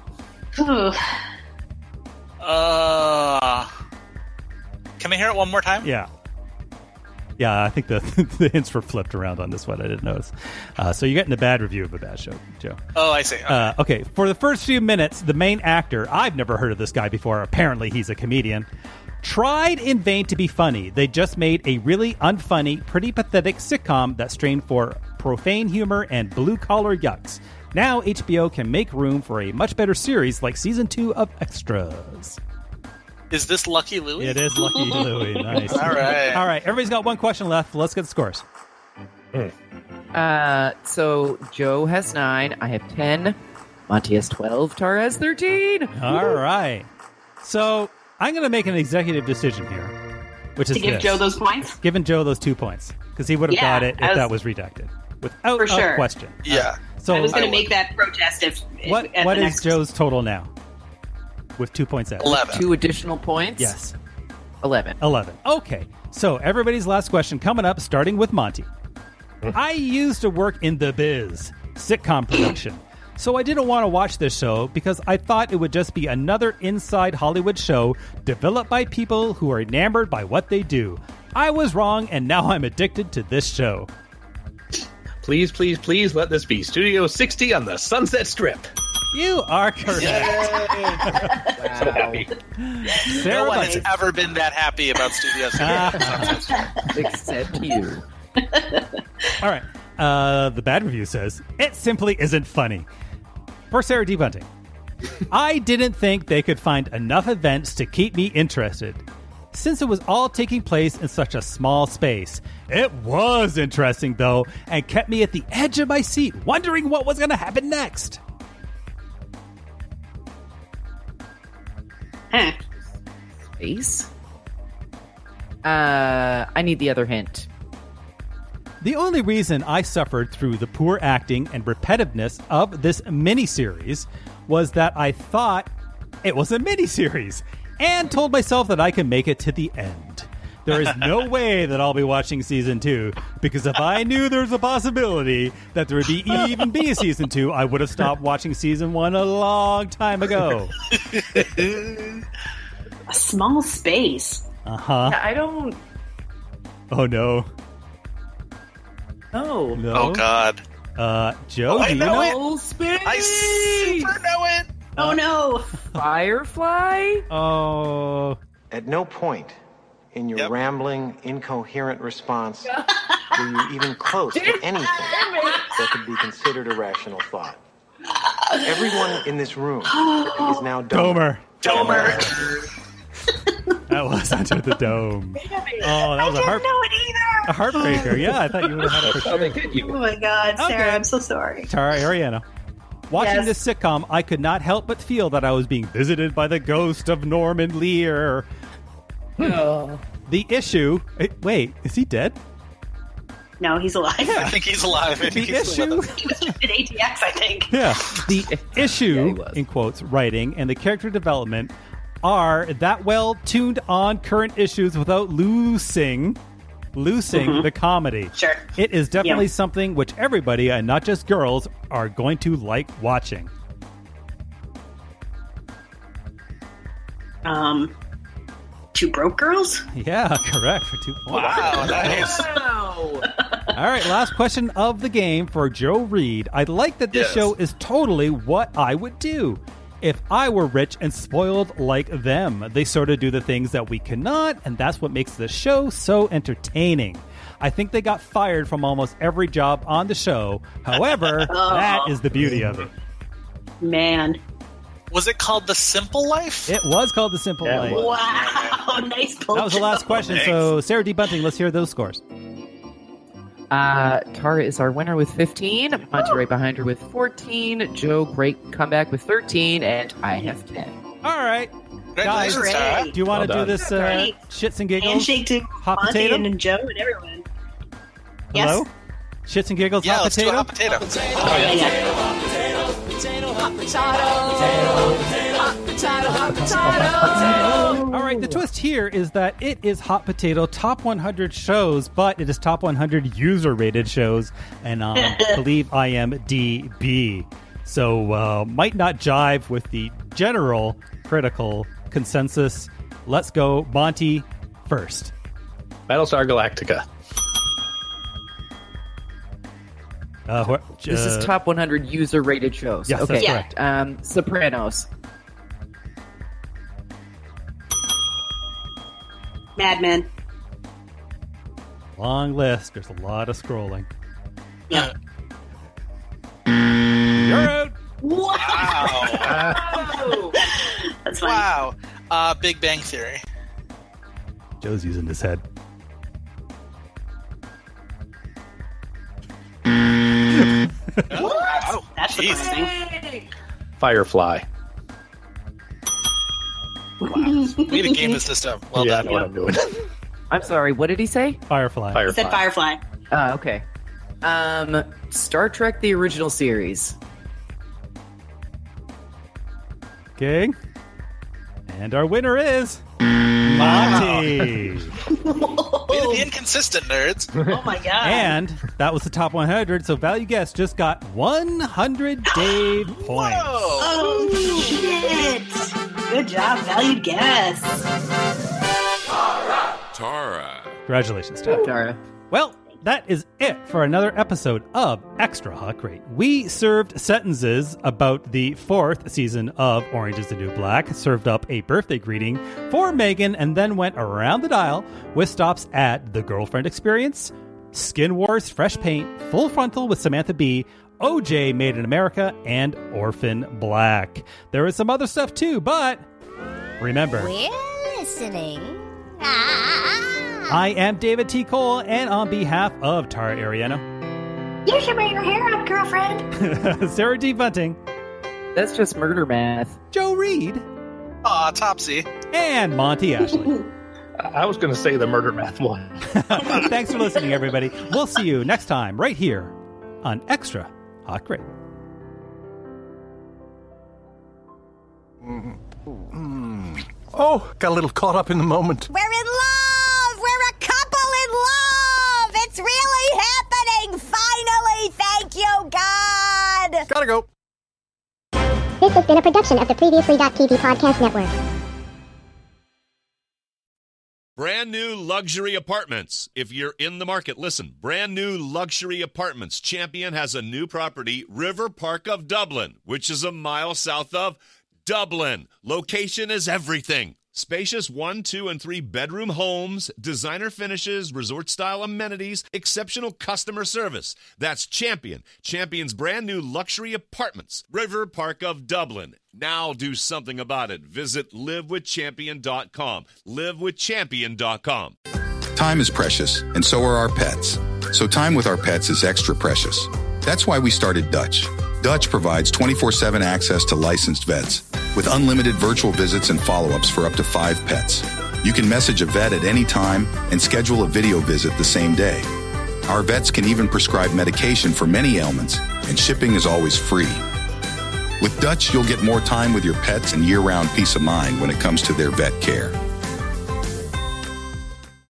Uh, can I hear it one more time? Yeah. Yeah, I think the the hints were flipped around on this one. I didn't notice. Uh, so you're getting a bad review of a bad show, Joe. Oh, I see. Okay. Uh, okay, for the first few minutes, the main actor, I've never heard of this guy before, apparently he's a comedian, tried in vain to be funny. They just made a really unfunny, pretty pathetic sitcom that strained for profane humor and blue-collar yucks. Now H B O can make room for a much better series like season two of Extras. Is this Lucky Louie? It is Lucky Louie. Nice. All right. All right, everybody's got one question left. Let's get the scores. Uh, so Joe has nine. I have ten. Monty has twelve. Tara has thirteen. All right. So I'm going to make an executive decision here, which is To give this. Joe those points? Giving Joe those two points because he would have Yeah, got it if I was- that was redacted without For a sure. question. Yeah. So I was going I to make that protest if, if what at what the is next Joe's total now with two points out? Eleven. Two additional points. Yes, Eleven. eleven. Okay. So everybody's last question coming up, starting with Monty. I used to work in the biz, sitcom production. So I didn't want to watch this show because I thought it would just be another inside Hollywood show developed by people who are enamored by what they do. I was wrong, and now I'm addicted to this show. Please, please, please let this be Studio sixty on the Sunset Strip. You are correct. So happy. Sarah No one Bunting. has ever been that happy about Studio sixty. Except you. All right. Uh, the bad review says, it simply isn't funny. For Sarah D. Bunting, I didn't think they could find enough events to keep me interested. Since it was all taking place in such a small space. It was interesting, though, and kept me at the edge of my seat, wondering what was going to happen next. Huh. Space. Uh, I need the other hint. The only reason I suffered through the poor acting and repetitiveness of this miniseries was that I thought it was a miniseries and told myself that I can make it to the end. There is no way that I'll be watching season two, because if I knew there was a possibility that there would be even be a season two, I would have stopped watching season one a long time ago. A small space. Uh-huh. Yeah, I don't... Oh, no. No. No. Oh, God. Uh, Joe, Oh, I do you know know? it. Space! I super know it. Oh, no. Firefly? Oh. At no point in your Yep. rambling, incoherent response were you even close to anything that could be considered a rational thought. Everyone in this room is now Domer. Domer. That was Under the Dome. Oh, that was a heart- know it either. a heartbreaker. Yeah, I thought you would have had it for sure. Oh my God, Sarah, Okay. I'm so sorry. Tara Ariano. Watching Yes. this sitcom, I could not help but feel that I was being visited by the ghost of Norman Lear. Oh. The issue... eh, Wait, is he dead? No, he's alive. I think he's alive. I think The he's still issue... with us. He was just at A T X, I think. Yeah. The Yeah, issue, he was. in quotes, writing and the character development are that well tuned on current issues without losing losing Mhm. the comedy. Sure. It is definitely Yeah. something which everybody, and not just girls, are going to like watching. Um, Two Broke Girls? Yeah, correct for two points. Wow, nice. Wow. All right, last question of the game for Joe Reed. I like that this Yes. show is totally what I would do if I were rich and spoiled like them. They sort of do the things that we cannot, and that's what makes the show so entertaining. I think they got fired from almost every job on the show. However, that is the beauty of it. Man. Was it called The Simple Life? It was called The Simple Yeah, it Life. was. Wow, nice pull. That was the last question. So, Sarah D. Bunting, let's hear those scores. Uh, Tara is our winner with fifteen. Monty right behind her with fourteen. Joe, great comeback with thirteen. And I have ten. All right. Guys, Congratulations, Tara. do you want to Well do done. this uh, Great. shits and giggles? Handshake to Hot Monty potato? and Joe and everyone. Hello? Yes. Shits and giggles, Yeah, hot let's potato? do a hot potato. Oh, yeah, yeah. All right, the twist here is that it is Hot Potato top one hundred shows, but it is top one hundred user-rated shows, and um, I believe I M D B. So, uh, might not jive with the general critical consensus. Let's go, Monty, first. Battlestar Galactica. Uh, wh- This uh, is top one hundred user rated shows. Yes, okay. that's correct. Um, Sopranos. Mad Men. Long list. There's a lot of scrolling. Yeah. You're out. Wow. That's funny. Wow. Uh, Big Bang Theory. Joe's using his head. What? Oh, That's jeez. surprising. Firefly. Way to game the system. Well yeah, I done. know what I'm doing. I'm sorry, what did he say? Firefly. Firefly. He said Firefly. Uh, okay. Um, Star Trek the original series. Okay. And our winner is Monty. Way to be inconsistent, nerds. Oh my god. And that was the top one hundred, so Value Guest just got one hundred Dave points. Oh shit! Good job, valued guess. Tara. Congratulations, Tara. Tara. Well, that is it for another episode of Extra Hot Great. We served sentences about the fourth season of Orange is the New Black, served up a birthday greeting for Megan, and then went around the dial with stops at The Girlfriend Experience, Skin Wars Fresh Paint, Full Frontal with Samantha Bee, O J Made in America, and Orphan Black. There is some other stuff too, but remember, We're listening. Ah. I am David T. Cole, and on behalf of Tara Ariano, You should bring your hair up, girlfriend. Sarah D. Bunting, That's just murder math. Joe Reed, Aw, Topsy. and Monty Ashley. I was going to say the murder math one. Thanks for listening, everybody. We'll see you next time right here on Extra Hot Great. Oh, got a little caught up in the moment. We're in love! We're a couple in love! It's really happening! Finally! Thank you, God! Gotta go. This has been a production of the Previously.T V Podcast Network. Brand new luxury apartments. If you're in the market, listen. Brand new luxury apartments. Champion has a new property, River Park of Dublin, which is a mile south of Dublin. Location is everything. Spacious one, two, and three bedroom homes, designer finishes, resort-style amenities, exceptional customer service. That's Champion. Champion's brand new luxury apartments. River Park of Dublin. Now do something about it. Visit live with champion dot com. live with champion dot com. Time is precious, and so are our pets. So time with our pets is extra precious. That's why we started Dutch. Dutch provides twenty-four seven access to licensed vets with unlimited virtual visits and follow-ups for up to five pets. You can message a vet at any time and schedule a video visit the same day. Our vets can even prescribe medication for many ailments, and shipping is always free. With Dutch, you'll get more time with your pets and year-round peace of mind when it comes to their vet care.